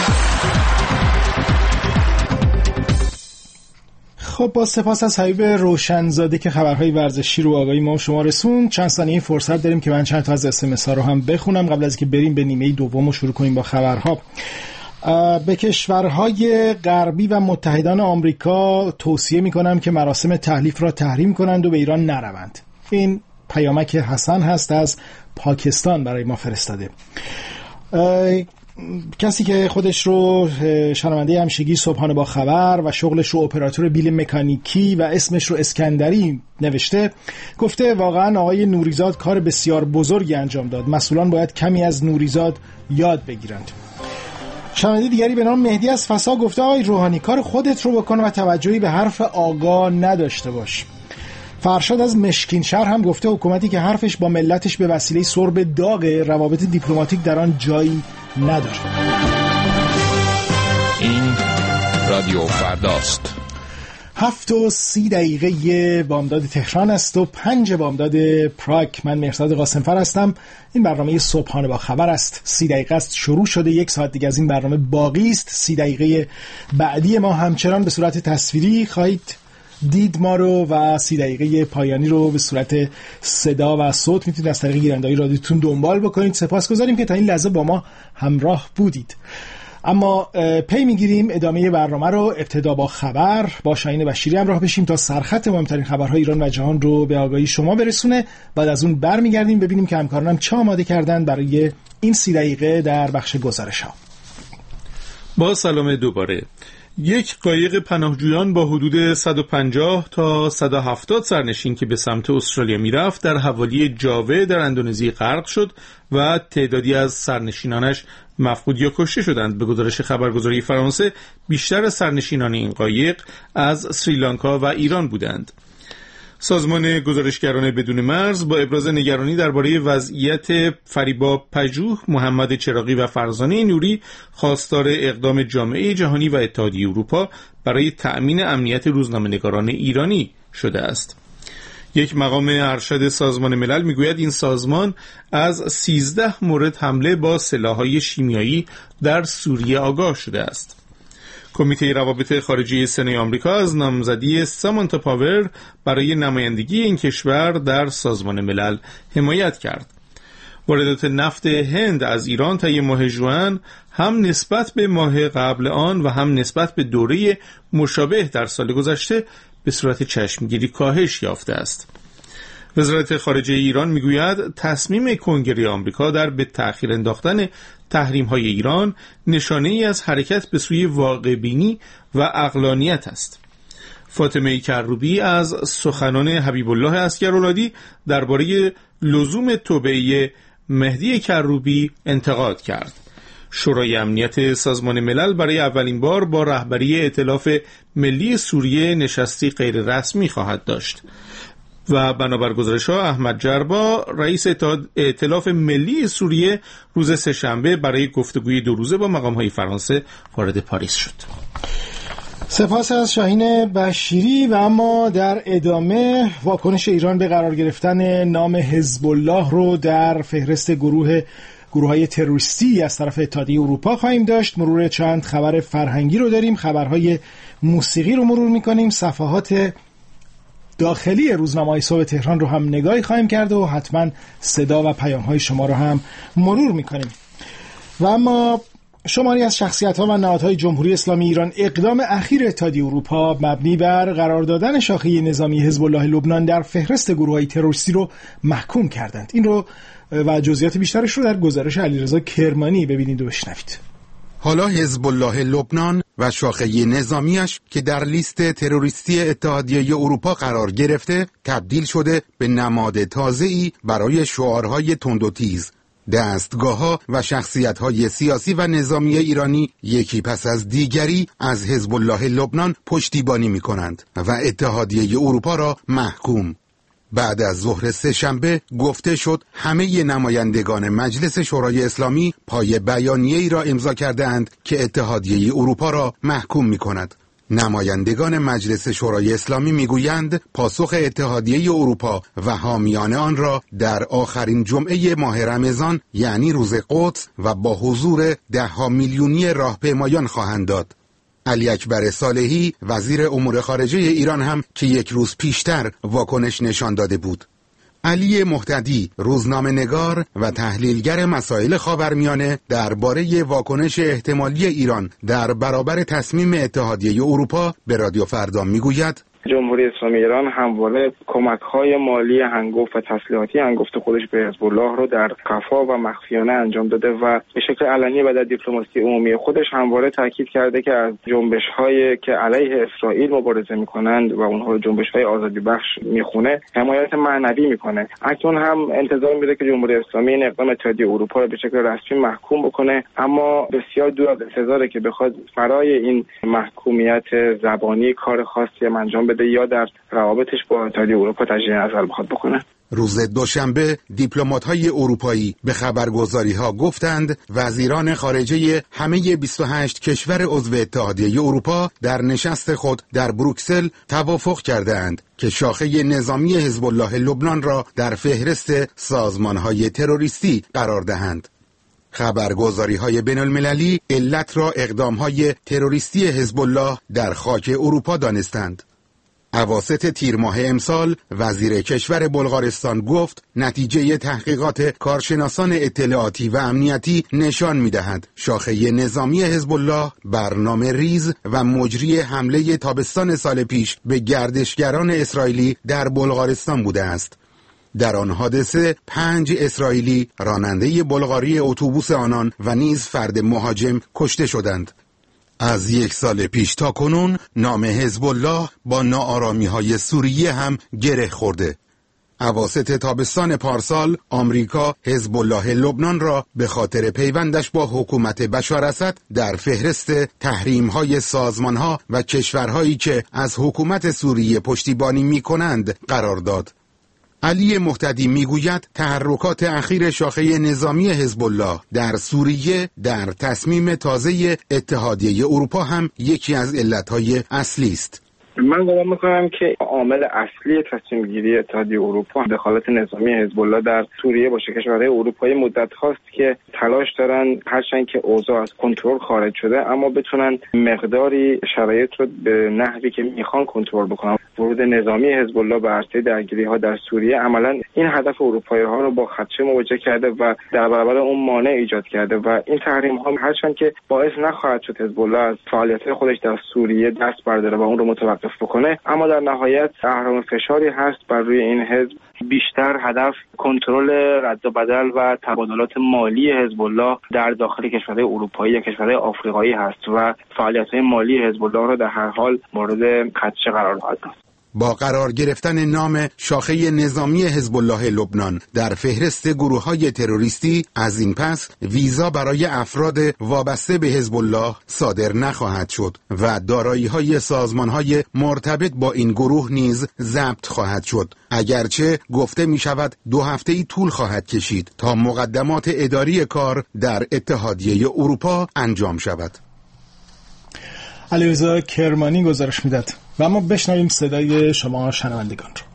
Speaker 2: خب با سپاس از حبیب روشنزاده که خبرهای ورزشی رو آگاهی ما شما رسون. چند ثانیه فرصت داریم که من چند تا از SMS ها رو هم بخونم قبل از که بریم به نیمه دوم و شروع کنیم با خبرها. به کشورهای غربی و متحدان آمریکا توصیه میکنم که مراسم تحلیف را تحریم کنند و به ایران نروند. این پیامک حسن هست از پاکستان برای ما فرستاده. کسی که خودش رو شنونده همشگی صبحانه با خبر و شغلش رو اپراتور بیل مکانیکی و اسمش رو اسکندری نوشته گفته واقعا آقای نوریزاد کار بسیار بزرگی انجام داد. مسئولان باید کمی از نوریزاد یاد بگیرند. شنونده دیگری به نام مهدی از فسا گفته آقای روحانی کار خودت رو بکن و توجهی به حرف آقا نداشته باش. فرشاد از مشکین شهر هم گفته حکومتی که حرفش با ملتش به وسیله سرب داغ روابط دیپلماتیک در آن جایی نداره.
Speaker 14: این رادیو فرداست.
Speaker 2: 7:30 بامداد تهران است و 5 بامداد پراگ. من مهرداد قاسمفر هستم. این برنامه صبحانه با خبر است. 30 دقیقه است شروع شده، 1 ساعت دیگه از این برنامه باقی است. 30 دقیقه بعدی ما همچنان به صورت تصویری خواهید دید ما رو و 30 دقیقه پایانی رو به صورت صدا و صوت میتونید از طریق گیرنده‌های رادیوتون دنبال بکنید. سپاسگزاریم که تا این لحظه با ما همراه بودید. اما پی میگیریم ادامه برنامه رو. ابتدا با خبر با شاهین بشیری همراه بشیم تا سرخط مهمترین خبرهای ایران و جهان رو به آگاهی شما برسونه. بعد از اون برمیگردیم ببینیم که همکارانم چه آماده کردن برای این 30 دقیقه در بخش گزارش ها.
Speaker 3: با سلام دوباره. یک قایق پناهجویان با حدود 150 تا 170 سرنشین که به سمت استرالیا میرفت در حوالی جاوه در اندونزی غرق شد و تعدادی از سرنشینانش مفقود یا کشته شدند. به گزارش خبرگزاری فرانسه بیشتر سرنشینان این قایق از سریلانکا و ایران بودند. سازمان گزارشگران بدون مرز با ابراز نگرانی درباره وضعیت فریبا پژوه، محمد چراغی و فرزانه نوری خواستار اقدام جامعه جهانی و اتحادیه اروپا برای تأمین امنیت روزنامه‌نگاران ایرانی شده است. یک مقام ارشد سازمان ملل میگوید این سازمان از 13 مورد حمله با سلاح‌های شیمیایی در سوریه آگاه شده است. کمیته روابط خارجی سنا آمریکا از نامزدی سامانتا پاور برای نمایندگی این کشور در سازمان ملل حمایت کرد. واردات نفت هند از ایران طی ماه ژوئن هم نسبت به ماه قبل آن و هم نسبت به دوره مشابه در سال گذشته به صورت چشمگیری کاهش یافته است. وزارت خارجه ایران میگوید تصمیم کنگره آمریکا در به تأخیر انداختن تحریم‌های ایران نشانه‌ای از حرکت به سوی واقع‌بینی و عقلانیت است. فاطمه کروبی از سخنان حبیب الله عسگرولادی درباره لزوم توبه‌ای مهدی کروبی انتقاد کرد. شورای امنیت سازمان ملل برای اولین بار با رهبری ائتلاف ملی سوریه نشستی غیر رسمی خواهد داشت و بنابر گزارش‌ها احمد جربا رئیس ائتلاف ملی سوریه روز سه‌شنبه برای گفتگوی 2 روزه با مقام‌های فرانسه وارد پاریس شد.
Speaker 2: سپاس از شاهین بشیری. و اما در ادامه واکنش ایران به قرار گرفتن نام حزب الله رو در فهرست گروه‌های تروریستی از طرف اتحادیه اروپا خواهیم داشت. مرور چند خبر فرهنگی رو داریم، خبرهای موسیقی رو مرور می‌کنیم، صفحات داخلی روزنامه‌های صبح تهران رو هم نگاهی خواهیم کرد و حتما صدا و پیام‌های شما رو هم مرور می‌کنیم. و اما شماری از شخصیت‌ها و نهادهای جمهوری اسلامی ایران اقدام اخیر اتحادیه اروپا مبنی بر قرار دادن شاخه نظامی حزب الله لبنان در فهرست گروه‌های تروریستی رو محکوم کردند. این رو و جزئیات بیشترش رو در گزارش علیرضا کرمانی ببینید و بشنوید.
Speaker 15: حالا حزب الله لبنان و شاخه نظامیش که در لیست تروریستی اتحادیه اروپا قرار گرفته تبدیل شده به نماد تازه‌ای برای شعارهای تند و تیز. دستگاه‌ها و شخصیت‌های سیاسی و نظامی ایرانی یکی پس از دیگری از حزب الله لبنان پشتیبانی می‌کنند و اتحادیه اروپا را محکوم. بعد از ظهر سه‌شنبه گفته شد همه نمایندگان مجلس شورای اسلامی پای بیانیه‌ای را امضا کرده‌اند که اتحادیه اروپا را محکوم می‌کند. نمایندگان مجلس شورای اسلامی میگویند پاسخ اتحادیه اروپا و حامیان آن را در آخرین جمعه ماه رمضان یعنی روز قدس و با حضور 10 میلیونی راهپیمایان خواهند داد. علی اکبر صالحی وزیر امور خارجه ایران هم که 1 روز پیشتر واکنش نشان داده بود. علی مهتدی روزنامه‌نگار و تحلیلگر مسائل خاورمیانه درباره واکنش احتمالی ایران در برابر تصمیم اتحادیه اروپا به رادیو فردا میگوید
Speaker 16: جمهوری اسلامی ایران همواره کمک‌های مالی هنگفت و تسلیحاتی هنگفت خودش به حزب الله رو در خفا و مخفیانه انجام داده و به شکل علنی و در دیپلماسی عمومی خودش همواره تاکید کرده که از جنبش‌هایی که علیه اسرائیل مبارزه می‌کنند و اونها رو جنبش‌های آزادی بخش می‌خونه حمایت معنوی می‌کنه. اکنون هم انتظار میره که جمهوری اسلامی این اقدام اتحادیه اروپا رو به شکل رسمی محکوم بکنه، اما بسیار دور از انتظاره که بخواد برای این محکومیت زبانی کار خاصی انجام بده کرده یا در روابطش با اتحادیه اروپا تجدید نظر بخواد بکنه.
Speaker 15: روز دوشنبه دیپلمات‌های اروپایی به خبرگزاری‌ها گفتند وزیران خارجه همه 28 کشور عضو اتحادیه اروپا در نشست خود در بروکسل توافق کردند که شاخه نظامی حزب الله لبنان را در فهرست سازمان‌های تروریستی قرار دهند. خبرگزاری‌های بین‌المللی علت را اقدام‌های تروریستی حزب الله در خاک اروپا دانستند. اواسط تیر ماه امسال وزیر کشور بلغارستان گفت نتیجه تحقیقات کارشناسان اطلاعاتی و امنیتی نشان می‌دهد شاخه نظامی حزب الله برنامه ریز و مجری حمله تابستان سال پیش به گردشگران اسرائیلی در بلغارستان بوده است. در آن حادثه 5 اسرائیلی راننده بلغاری اتوبوس آنان و نیز فرد مهاجم کشته شدند. از 1 سال پیش تا کنون نام حزب الله با ناآرامی‌های سوریه هم گره خورده. اواسط تابستان پارسال آمریکا حزب الله لبنان را به خاطر پیوندش با حکومت بشار اسد در فهرست تحریم‌های سازمان‌ها و کشورهایی که از حکومت سوریه پشتیبانی می‌کنند قرار داد. علی مهتدی میگوید تحرکات اخیر شاخه نظامی حزب الله در سوریه در تصمیم تازه اتحادیه اروپا هم یکی از علتهای اصلی است.
Speaker 16: من گمان میکنم که عامل اصلی تصمیم گیری اتحادیه اروپا دخالت نظامی حزب الله در سوریه باشه. کشورهای اروپایی مدت هاست که تلاش دارن هرچند که اوضاع از کنترل خارج شده اما بتونن مقداری شرایط رو به نحوی که میخوان کنترل بکنن. ورود نظامی حزب الله به عرصه درگیری ها در سوریه عملا این هدف اروپایی ها رو با خدشه مواجه کرده و در برابر اون مانع ایجاد کرده و این تحریم ها هرچند که باعث نخواهد شد حزب الله از فعالیت خودش در سوریه دست برداره و اون رو متوقف بکنه، اما در نهایت اهرم فشاری هست بر روی این حزب. بیشتر هدف کنترل رد و بدل و تبادلات مالی حزب الله در داخل کشورهای اروپایی یا کشورهای آفریقایی هست و فعالیت‌های مالی حزب الله را در هر حال مورد خدشه قرار خواهد داد.
Speaker 15: با قرار گرفتن نام شاخه نظامی حزب الله لبنان در فهرست گروه‌های تروریستی از این پس ویزا برای افراد وابسته به حزب الله صادر نخواهد شد و دارایی‌های سازمان‌های مرتبط با این گروه نیز ضبط خواهد شد، اگرچه گفته می‌شود 2 هفته‌ای طول خواهد کشید تا مقدمات اداری کار در اتحادیه اروپا انجام شود.
Speaker 2: علیرضا کرمانی گزارش میداد و اما بشنویم صدای شما شنوندگان رو.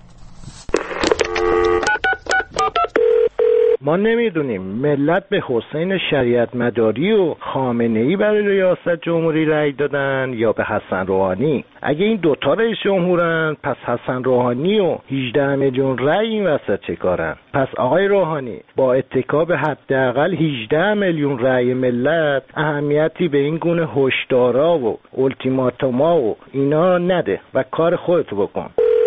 Speaker 17: ما نمیدونیم ملت به حسین شریعت مداری و خامنه‌ای برای ریاست جمهوری رأی دادن یا به حسن روحانی. اگه این دوتا رئیس جمهورن پس حسن روحانی و 18 میلیون رأی این وسط چه کارن؟ پس آقای روحانی با اتکا به حداقل 18 میلیون رأی ملت اهمیتی به این گونه هشدارا و التیماتوما و اینا نده و کار خودتو بکن.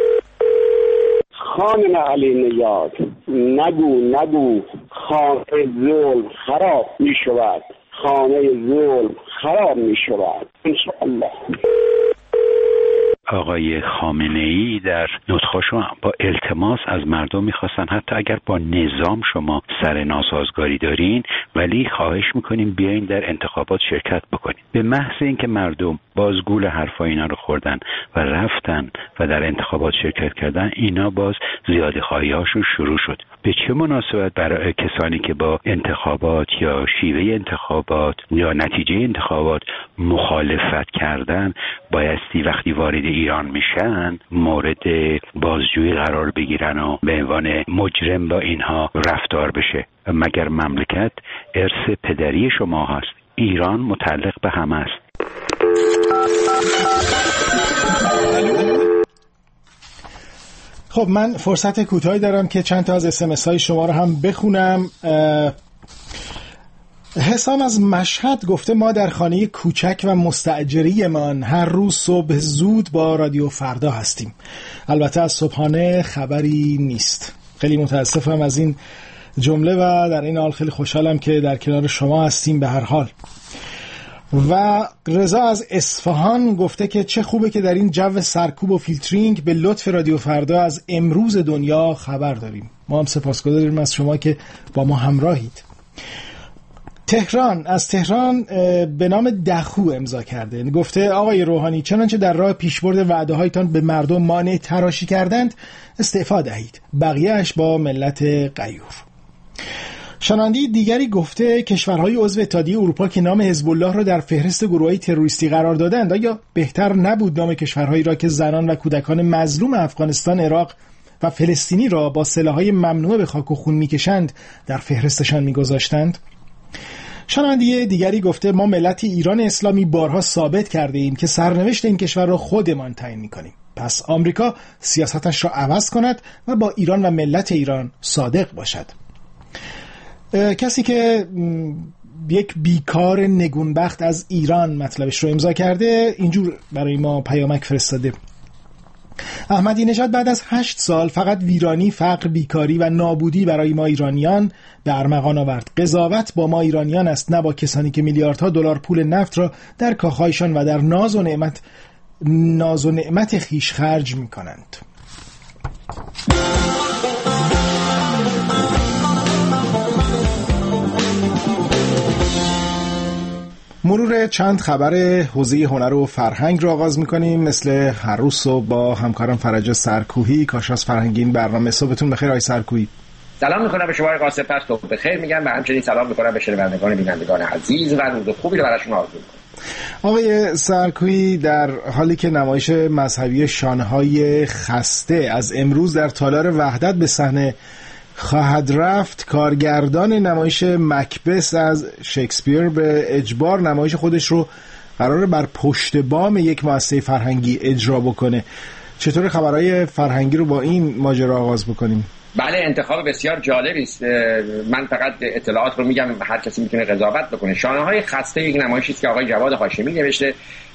Speaker 18: خانم علی نژاد نگو خانه ظلم خراب می شود، خانه ظلم خراب می شود انشاءالله.
Speaker 19: آقای خامنه‌ای در نطقشون با التماس از مردم میخواستن حتی اگر با نظام شما سر ناسازگاری دارین ولی خواهش میکنیم بیاین در انتخابات شرکت بکنین. به محض اینکه مردم باز گول حرفای اینا رو خوردن و رفتن و در انتخابات شرکت کردن، اینا باز زیاده خواهی هاشون شروع شد. به چه مناسبت برای کسانی که با انتخابات یا شیوه انتخابات یا نتیجه انتخابات مخالفت کردن بایستی وقتی وارد ایران میشن مورد بازجویی قرار بگیرن و به عنوان مجرم با اینها رفتار بشه؟ مگر مملکت ارث پدری شما هست؟ ایران متعلق به همه است.
Speaker 2: خب من فرصت کوتاهی دارم که چند تا از SMS های شما رو هم بخونم. حسام از مشهد گفته ما در خانه کوچک و مستاجری من هر روز صبح زود با رادیو فردا هستیم. البته از صبحانه خبری نیست. خیلی متاسفم از این جمله و در این حال خیلی خوشحالم که در کنار شما هستیم به هر حال. و رضا از اصفهان گفته که چه خوبه که در این جو سرکوب و فیلترینگ به لطف رادیو فردا از امروز دنیا خبر داریم. ما هم سپاسگزاریم از شما که با ما همراهید. از تهران به نام دخو امضا کرده. گفته آقای روحانی چنانچه در راه پیشبرد وعده هایتان به مردم مانع تراشی کردند استعفا دهید، بقیه‌اش با ملت غیور. شنونده دیگری گفته کشورهای عضو اتحادیه اروپا که نام حزب الله را در فهرست گروه‌های تروریستی قرار دادند، آیا بهتر نبود نام کشورهایی را که زنان و کودکان مظلوم افغانستان، عراق و فلسطینی را با سلاح‌های ممنوعه به خاک و خون می‌کشند در فهرستشان می‌گذاشتند؟ شنونده دیگری گفته ما ملت ایران اسلامی بارها ثابت کرده ایم که سرنوشت این کشور را خودمان تعیین می‌کنیم. پس آمریکا سیاستش را عوض کند و با ایران و ملت ایران صادق باشد. کسی که یک بیکار نگونبخت از ایران مطلبش رو امضا کرده اینجور برای ما پیامک فرستاده: احمدی نژاد بعد از 8 سال فقط ویرانی، فقر، بیکاری و نابودی برای ما ایرانیان به ارمغان آورد. قضاوت با ما ایرانیان است، نه با کسانی که میلیاردها دلار پول نفت را در کاخهایشان و در ناز و نعمت خیش خرج می‌کنند. مرور چند خبر حوزه هنر و فرهنگ رو آغاز می‌کنیم. مثل هر روز صبح با همکارم فرج سرکوهی، کارشناس فرهنگی این برنامه. صبحتون بخیر آقای سرکوهی.
Speaker 20: سلام می‌کنم به شما آقای قاسم، پس صبح بخیر میگم و همچنین سلام می‌کنم به شنوندگان بینندگان عزیز و روز خوبی رو براشون آرزو می‌کنم.
Speaker 2: آقای سرکوهی، در حالی که نمایش مذهبی شانهای خسته از امروز در تالار وحدت به صحنه خواهد رفت، کارگردان نمایش مکبث از شکسپیر به اجبار نمایش خودش رو قراره بر پشت بام یک مؤسسه فرهنگی اجرا بکنه. چطور خبرهای فرهنگی رو با این ماجرا آغاز بکنیم؟
Speaker 20: بله، انتخاب بسیار جالبی است. من فقط اطلاعات رو میگم، هر کسی میتونه قضاوت بکنه. شانه‌های خسته یک نمایشی است که آقای جواد هاشمی نوشته.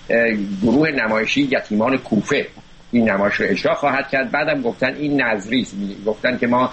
Speaker 20: گروه نمایشی یتیمان کوفه این نمایش رو اجرا خواهد کرد. بعدم گفتن این نظری است، گفتن که ما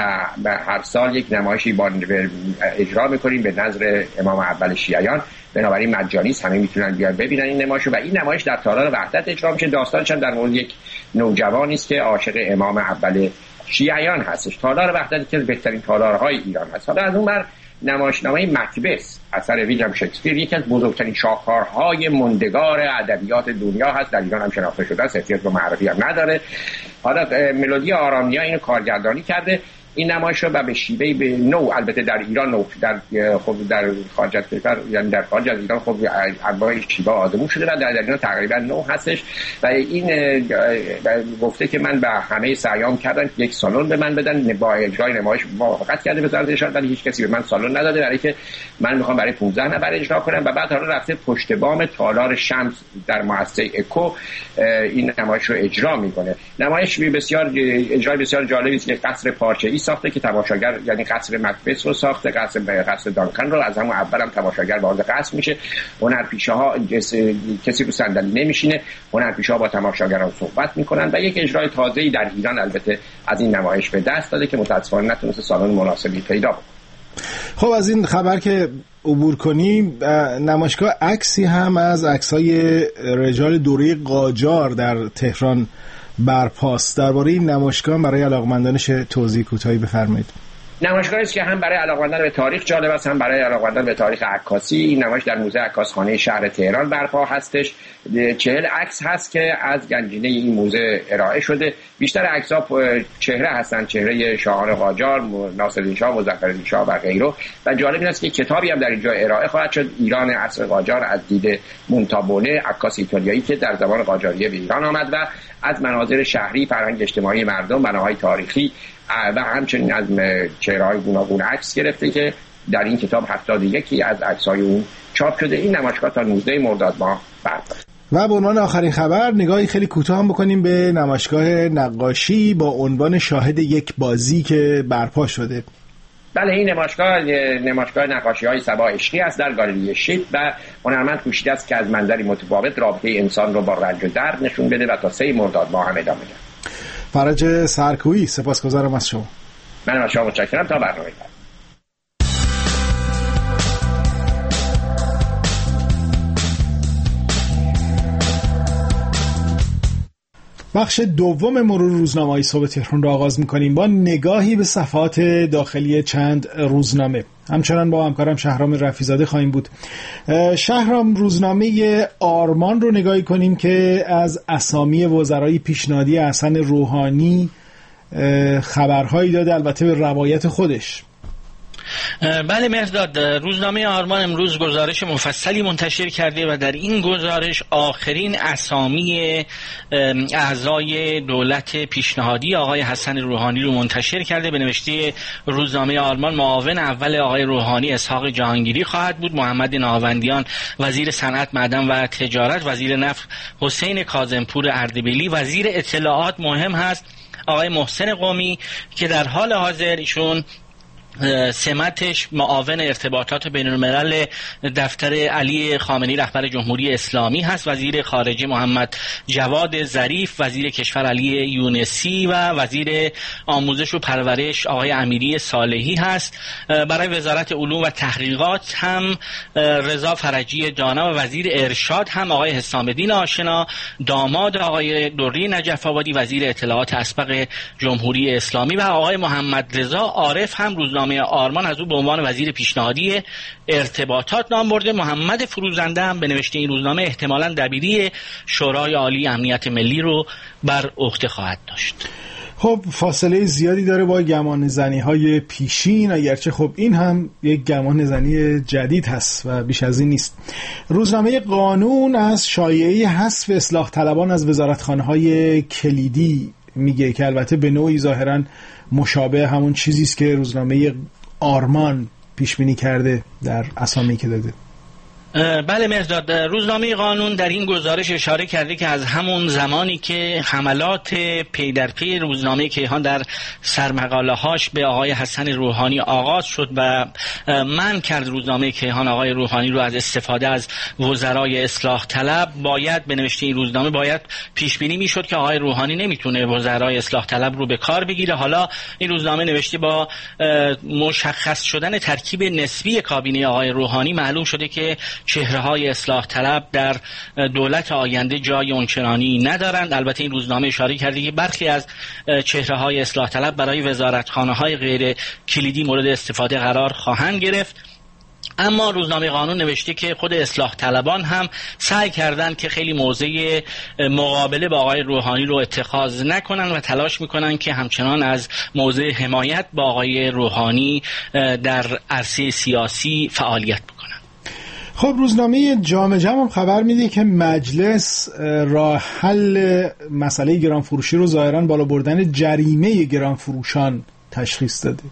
Speaker 20: هر سال یک نمایشی با اجرا میکنیم به نظر امام اول شیعیان، بنابراین مجانی است، همه میتونن بیان ببینن این نمایش و این نمایش در تالار وحدت اجرا میشه. داستانش هم در مورد یک نوجوانی است که عاشق امام اول شیعیان هستش. تالار وحدت که بهترین تالارهای ایران هست. حالا از اون بر نمایشنامه مکبث اثر ویلیام شکسپیر یکی از بزرگترین شاهکارهای موندگار ادبیات دنیا هست، در ایران هم شناخته شده است، احتیاج به معرفی هم نداره. حالا ملودی آرامنیا اینو کارگردانی کرده این نمایش رو و به شیوه به نو، البته در ایران نو، در خارج از کشور یعنی در خارج از ایران خب انواع شیوه آزمون شده و در ایران تقریبا نو هستش و این گفته که من به همه سعیام کردم که یک سالن به من بدن. با اجرای نمایش موافقت کرده وزارت ارشاد ولی هیچ کسی به من سالن نداده، برای که من میخوام برای 15 نفر اجرا کنم و بعد حالا رفته پشت بام تالار شمس در مؤسسه اکو این نمایش رو اجرا میکنه. نمایش بسیار اجرای بسیار جالبی است که قصر پارچه‌ای ساخته که تماشاگر، یعنی قصر مکبث رو ساخته، قصر دانکن رو از همون اول هم تماشاگر وارد قصر میشه. هنرپیشه‌ها کسی رو صندلی نمیشینه، هنرپیشه‌ها با تماشاگران صحبت میکنن و یک اجرای تازه‌ای در ایران البته از این نمایش به دست داده که متأسفانه نتونسته سالن مناسبی پیدا کنه.
Speaker 2: خب از این خبر که عبور کنیم، نمایشگاه عکسی هم از عکسای رجال دوره قاجار در تهران برپاست. درباره این نمایشگاه برای علاقمندانش توضیح کوتاهی بفرمایید.
Speaker 20: نمایشگاهی است که هم برای علاقمندان به تاریخ جالب است، هم برای علاقمندان به تاریخ عکاسی. این نمایش در موزه عکاسخانه شهر تهران برپا هستش. 40 عکس هست که از گنجینه این موزه ارائه شده. بیشتر عکس‌ها چهره هستند، چهره شاهان قاجار، ناصرالدین شاه، مظفرالدین شاه و غیره. و جالب این است که کتابی هم در اینجا ارائه خواهد شد، ایران عصر قاجار از دید مونتابونه، عکاس ایتالیایی که در زمان قاجاریه به ایران آمد و از مناظر شهری، فرهنگ اجتماعی مردم، بناهای تاریخی و همچنین از چهره‌های گوناگون عکس گرفته که در این کتاب 71 از عکس‌های اون چاپ شده. این نمایشگاه تا 19 مرداد ماه برپاست.
Speaker 2: و به عنوان آخرین خبر نگاهی خیلی کوتاه هم بکنیم به نمایشگاه نقاشی با عنوان شاهد یک بازی که برپا شده.
Speaker 20: بله، این نمایشگاه نقاشی‌های صبا عشقی است در گالری شیپ و هنرمند کوشیده است که از منظری متفاوت رابطه انسان رو با رنج و درد نشون بده و تا 3 مرداد ماه هم ادامه بده.
Speaker 2: فرج سرکویی، سپاسگزارم از شما.
Speaker 20: منم از شما متشکرم. تا برنامه بعد.
Speaker 2: بخش دوم مرور روزنامه‌های صبح تهران را آغاز می‌کنیم با نگاهی به صفحات داخلی چند روزنامه. همچنان با همکارم شهرام رفیزاده خواهیم بود. شهرام، روزنامه آرمان رو نگاهی کنیم که از اسامی وزرای پیشنهادی حسن روحانی خبرهایی داده، البته به روایت خودش.
Speaker 9: بله مهرداد، روزنامه آرمان امروز گزارش مفصلی منتشر کرده و در این گزارش آخرین اسامی اعضای دولت پیشنهادی آقای حسن روحانی رو منتشر کرده. به نوشته روزنامه آرمان، معاون اول آقای روحانی اسحاق جهانگیری خواهد بود، محمد ناوندیان وزیر صنعت، معدن و تجارت، وزیر نفت حسین کاظمپور اردبیلی، وزیر اطلاعات مهم هست آقای محسن قومی که در حال حاضر ایشون سمتش معاون ارتباطات بین الملل دفتر علی خامنه‌ای رهبر جمهوری اسلامی هست، وزیر خارجه محمد جواد ظریف، وزیر کشور علی یونسی و وزیر آموزش و پرورش آقای امیری صالحی هست. برای وزارت علوم و تحقیقات هم رضا فرجی دانا و وزیر ارشاد هم آقای حسام الدین آشنا، داماد آقای دری نجف آبادی وزیر اطلاعات اسبق جمهوری اسلامی و آقای محمد رضا عارف هم روزنامه آرمان از او به عنوان وزیر پیشنهادی ارتباطات نام برده. محمد فروزنده هم به نوشته این روزنامه احتمالاً دبیری شورای عالی امنیت ملی رو بر عهده خواهد داشت.
Speaker 2: خب فاصله زیادی داره با گمان زنی های پیشین، اگرچه خب این هم یک گمان زنی جدید هست و بیش از این نیست. روزنامه قانون از شایعه حذف اصلاح طلبان از وزارتخانه های کلیدی میگه که البته به نوعی ظاهراً مشابه همون چیزی است که روزنامه آرمان پیش بینی کرده در اسامی که داده.
Speaker 9: بله مهرداد، روزنامه قانون در این گزارش اشاره کرده که از همون زمانی که حملات پی در پی روزنامه کیهان در سرمقاله هاش به آقای حسن روحانی آغاز شد و منع کرد روزنامه کیهان آقای روحانی رو از استفاده از وزرای اصلاح طلب، باید به نوشته این روزنامه باید پیش بینی میشد که آقای روحانی نمیتونه وزرای اصلاح طلب رو به کار بگیره. حالا این روزنامه نوشته با مشخص شدن ترکیب نسبی کابینه آقای روحانی معلوم شده که چهره‌های اصلاح طلب در دولت آینده جای اونچنانی ندارند. البته این روزنامه اشاره کرده که برخی از چهره‌های اصلاح طلب برای وزارتخانه‌های غیر کلیدی مورد استفاده قرار خواهند گرفت. اما روزنامه قانون نوشته که خود اصلاح طلبان هم سعی کردند که خیلی موضع مقابله با آقای روحانی رو اتخاذ نکنن و تلاش میکنن که همچنان از موضع حمایت با آقای روحانی در عرصه سیاسی فعالیت بکنن.
Speaker 2: خب روزنامه جامعه هم خبر میده که مجلس راه حل مسئله گرانفروشی رو ظاهراً بالا بردن جریمه گرانفروشان تشخیص داده.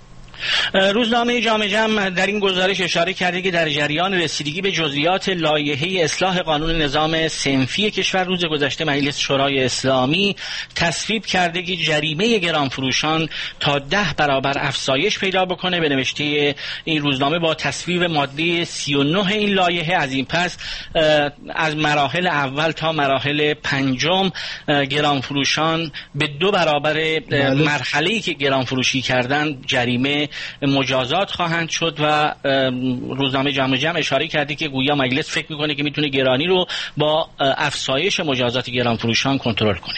Speaker 9: روزنامه جامعه جمع در این گزارش اشاره کرده که در جریان رسیدگی به جزئیات لایحه اصلاح قانون نظام صنفی کشور روز گذشته مجلس شورای اسلامی تصویب کرده که جریمه گرانفروشان تا 10 برابر افزایش پیدا بکنه. به نوشته این روزنامه با تصویب ماده 39 این لایحه از این پس از مراحل اول تا مراحل پنجم گرانفروشان به 2 برابر مرحله‌ای که گرانفروشی کردن جریمه مجازات خواهند شد و روزنامه جمع اشاره کرده که گویا مجلس فکر میکنه که میتونه گرانی رو با افزایش مجازات گرانفروشان کنترل کنه.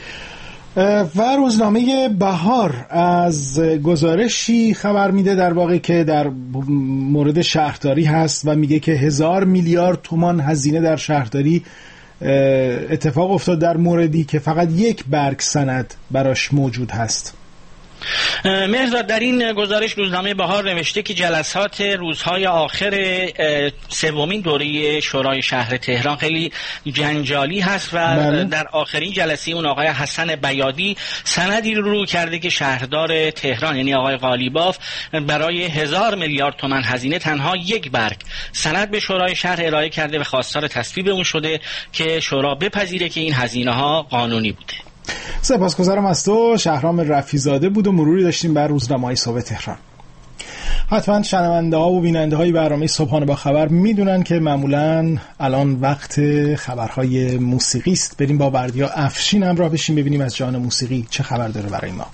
Speaker 2: و روزنامه بهار از گزارشی خبر میده در واقع که در مورد شهرداری هست و میگه که 1000 میلیارد تومان هزینه در شهرداری اتفاق افتاد در موردی که فقط یک برگ سند براش موجود هست.
Speaker 9: مهرداد در این گزارش روزنامه بهار نوشته که جلسات روزهای آخر سومین دوره شورای شهر تهران خیلی جنجالی هست و در آخرین جلسه اون آقای حسن بیادی سندی رو کرده که شهردار تهران یعنی آقای قالیباف برای 1000 میلیارد تومان هزینه تنها یک برگ سند به شورای شهر ارائه کرده و خواستار تصویب اون شده که شورا بپذیره که این هزینه ها قانونی بوده.
Speaker 2: سپاسگزارم از تو. شهرام رفیزاده بود و مروری داشتیم بر روزنامه‌های صبح تهران. حتما شنونده ها و بیننده های برنامه صبحانه با خبر میدونن که معمولا الان وقت خبرهای موسیقی است. بریم با بردیا افشین همراه بشیم ببینیم از جهان موسیقی چه خبر داره برای ما.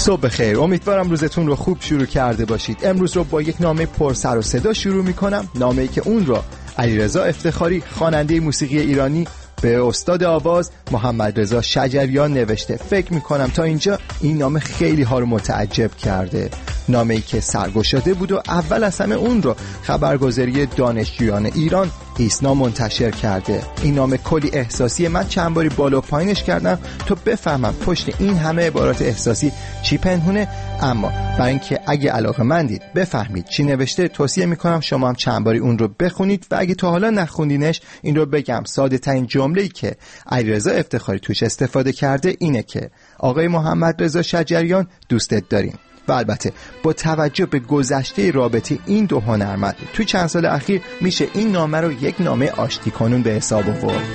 Speaker 21: صبح بخیر، امیدوارم روزتون رو خوب شروع کرده باشید. امروز رو با یک نامه پر سر و صدا شروع میکنم، نامه‌ای که اون رو علیرضا افتخاری خواننده موسیقی ایرانی به استاد آواز محمد رضا شجریان نوشته. فکر میکنم تا اینجا این نامه خیلی ها رو متعجب کرده، نامه‌ای که سرگشاده بود و اول از همه اون رو خبرگزاری دانشجویان ایران ایسنا منتشر کرده. این نامه کلی احساسی، من چند باری بالا و پایینش کردم تا بفهمم پشت این همه عبارات احساسی چی پنهونه، اما برای اینکه اگه علاقه‌مندید بفهمید چی نوشته، توصیه میکنم شما هم چند باری اون رو بخونید و اگه تا حالا نخوندینش این رو بگم، ساده ترین جمله‌ای که علیرضا افتخاری توش استفاده کرده اینه که آقای محمد رضا شجریان دوستت داریم. و البته با توجه به گذشته رابطه این دو هنرمند توی چند سال اخیر میشه این نامه رو یک نامه آشتی کنون به حساب آورد.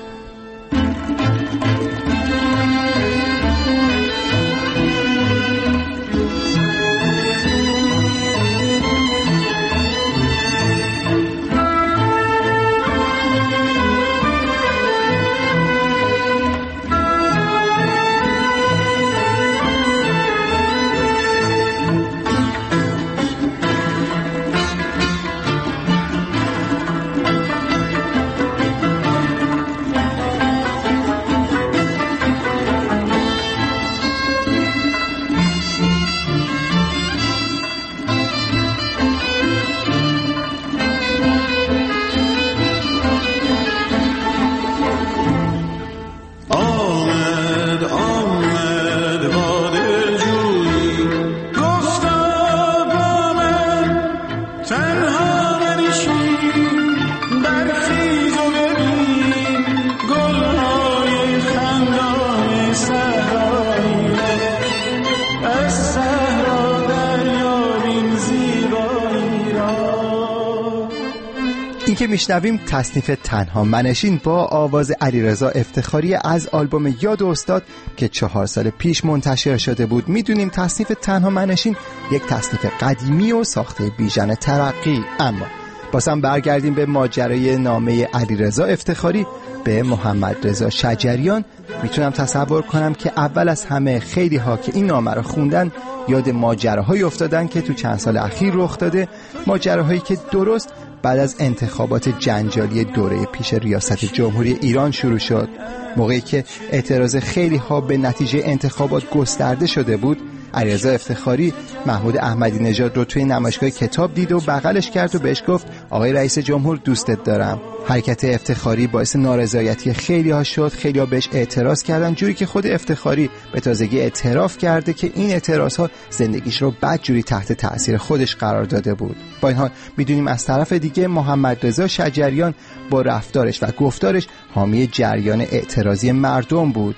Speaker 21: که میشنویم تصنیف تنها منشین با آواز علیرضا افتخاری از آلبوم یاد استاد که 4 سال پیش منتشر شده بود. میدونیم تصنیف تنها منشین یک تصنیف قدیمی و ساخته بیژن ترقی، اما بازم برگردیم به ماجرای نامه علیرضا افتخاری به محمد رضا شجریان. میتونم تصور کنم که اول از همه خیلی ها که این نامه رو خوندن یاد ماجراهایی افتادن که تو چند سال اخیر رخ داده، ماجراهایی که درست بعد از انتخابات جنجالی دوره پیش ریاست جمهوری ایران شروع شد. موقعی که اعتراض خیلی ها به نتیجه انتخابات گسترده شده بود، علیرضا افتخاری محمود احمدی نژاد رو توی نمایشگاه کتاب دید و بغلش کرد و بهش گفت آقای رئیس جمهور دوستت دارم. حرکت افتخاری باعث نارضایتی خیلی ها شد، خیلی ها بهش اعتراض کردن، جوری که خود افتخاری به تازگی اعتراف کرده که این اعتراض ها زندگیش رو بدجوری تحت تأثیر خودش قرار داده بود. با این حال میدونیم از طرف دیگه محمد رضا شجریان با رفتارش و گفتارش حامی جریان اعتراضی مردم بود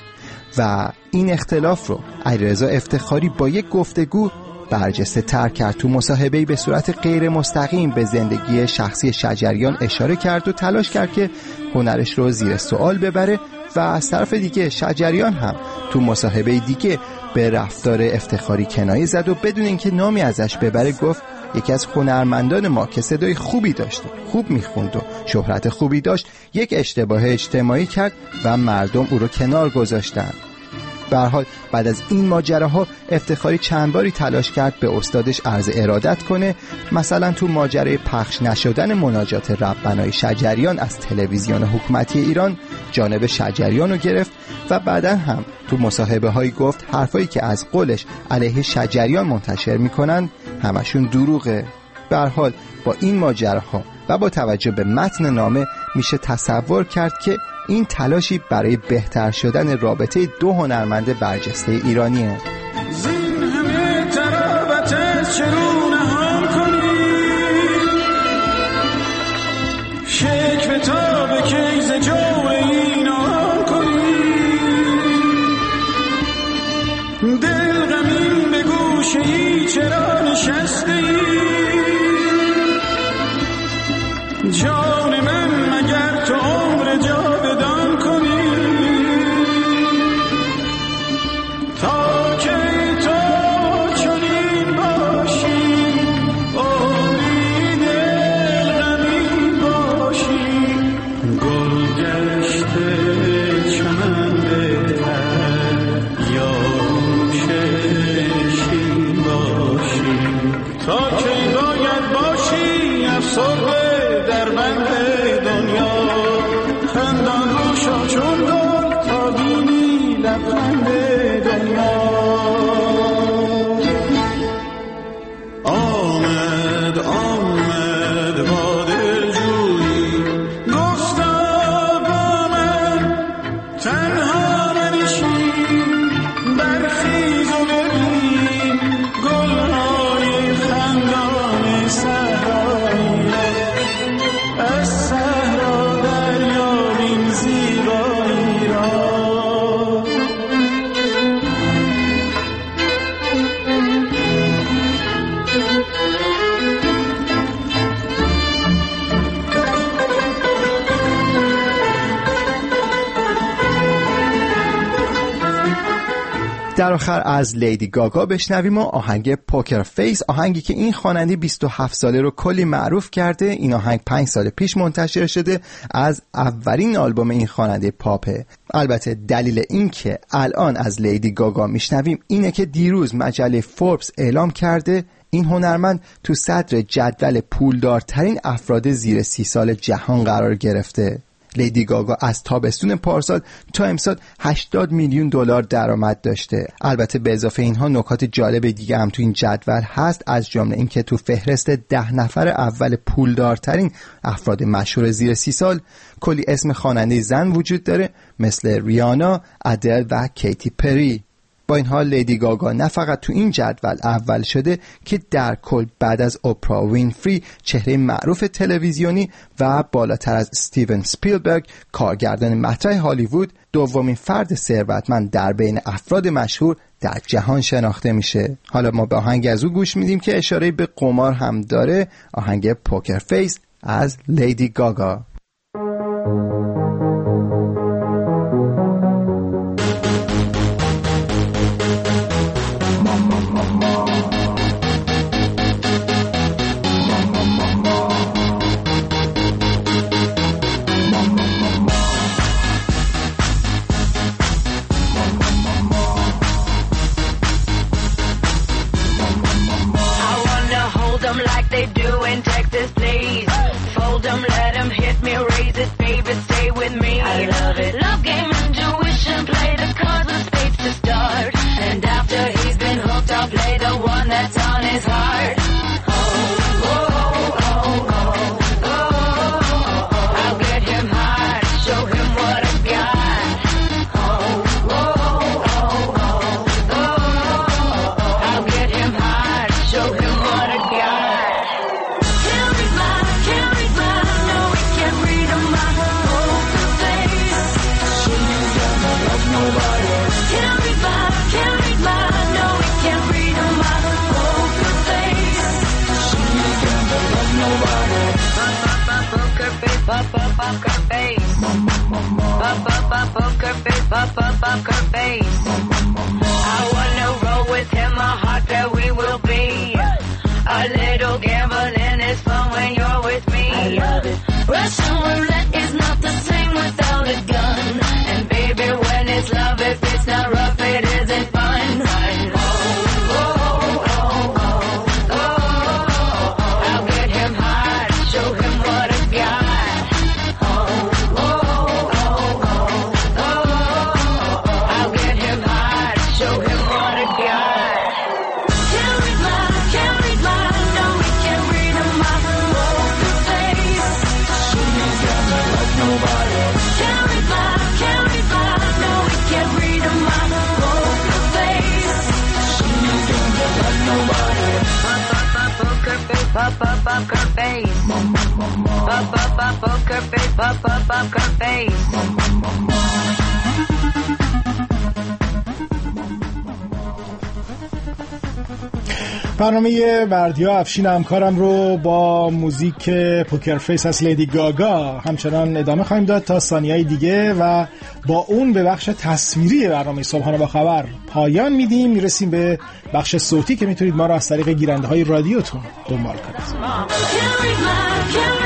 Speaker 21: و این اختلاف رو علیرضا افتخاری با یک گفتگو برجسته تر کرد. تو مصاحبه‌ای به صورت غیر مستقیم به زندگی شخصی شجریان اشاره کرد و تلاش کرد که هنرش رو زیر سوال ببره و از طرف دیگه شجریان هم تو مصاحبه دیگه به رفتار افتخاری کنایه زد و بدون اینکه نامی ازش ببره گفت یکی از هنرمندان ما که صدای خوبی داشت، خوب میخوند و شهرت خوبی داشت، یک اشتباه اجتماعی کرد و مردم او رو کنار گذاشتند. به هر حال بعد از این ماجراها افتخاری چند باری تلاش کرد به استادش عرض ارادت کنه، مثلا تو ماجرای پخش نشدن مناجات ربانای شجریان از تلویزیون حکومتی ایران جانب شجریان رو گرفت و بعداً هم تو مصاحبه هایی گفت حرفایی که از قولش علیه شجریان منتشر میکنن همشون دروغه. به هر حال با این ماجراها و با توجه به متن نامه میشه تصور کرد که این تلاشی برای بهتر شدن رابطه دو هنرمند برجسته ایرانیه.
Speaker 22: زین همه ترابط چرونه هم کنی شکوه تا به کیز جو اینا کنی دل غمین به گوشه ای چرا نشسته ای جان من مگر تو عمر جاودان کنی تا که تو چنین باشی عمری دل غمین باشی گل ثروتمند دنیا. آمد آمد با دلجویی گفتا با من تنها منشین، برخیز و ببین گلهای خندان صحرایی، از صحرا دریابیم زیبایی را.
Speaker 21: در آخر از لیدی گاگا بشنویم و آهنگ پوکر فیس، آهنگی که این خواننده 27 ساله رو کلی معروف کرده. این آهنگ 5 سال پیش منتشر شده، از اولین آلبوم این خواننده پاپه. البته دلیل این که الان از لیدی گاگا میشنویم اینه که دیروز مجله فوربس اعلام کرده این هنرمند تو صدر جدول پولدارترین افراد زیر 30 سال جهان قرار گرفته. لیدی گاگا از تابستون پارسال تا امسال 80 میلیون دلار درآمد داشته. البته به اضافه اینها نکات جالب دیگه هم تو این جدول هست، از جمله این که تو فهرست 10 نفر اول پولدارترین افراد مشهور زیر 30 سال کلی اسم خواننده زن وجود داره، مثل ریانا، ادل و کیتی پری. با این حال لیدی گاگا نه فقط تو این جدول اول شده که در کل بعد از اپرا وینفری، چهره معروف تلویزیونی و بالاتر از استیون اسپیلبرگ، کارگردان مطرح هالیوود، دومین فرد ثروتمند در بین افراد مشهور در جهان شناخته میشه. حالا ما به آهنگ از او گوش میدیم که اشاره به قمار هم داره، آهنگ پوکر فیس از لیدی گاگا.
Speaker 2: برنامه بردیا افشین همکارم رو با موزیک پوکر فیس از لیدی گاگا همچنان ادامه خواهیم داد تا ثانیه‌های دیگه و با اون به بخش تصویری برنامه صبحانه با خبر پایان میدیم. میرسیم به بخش صوتی که میتونید ما رو از طریق گیرنده های رادیوتون دنبال کنید.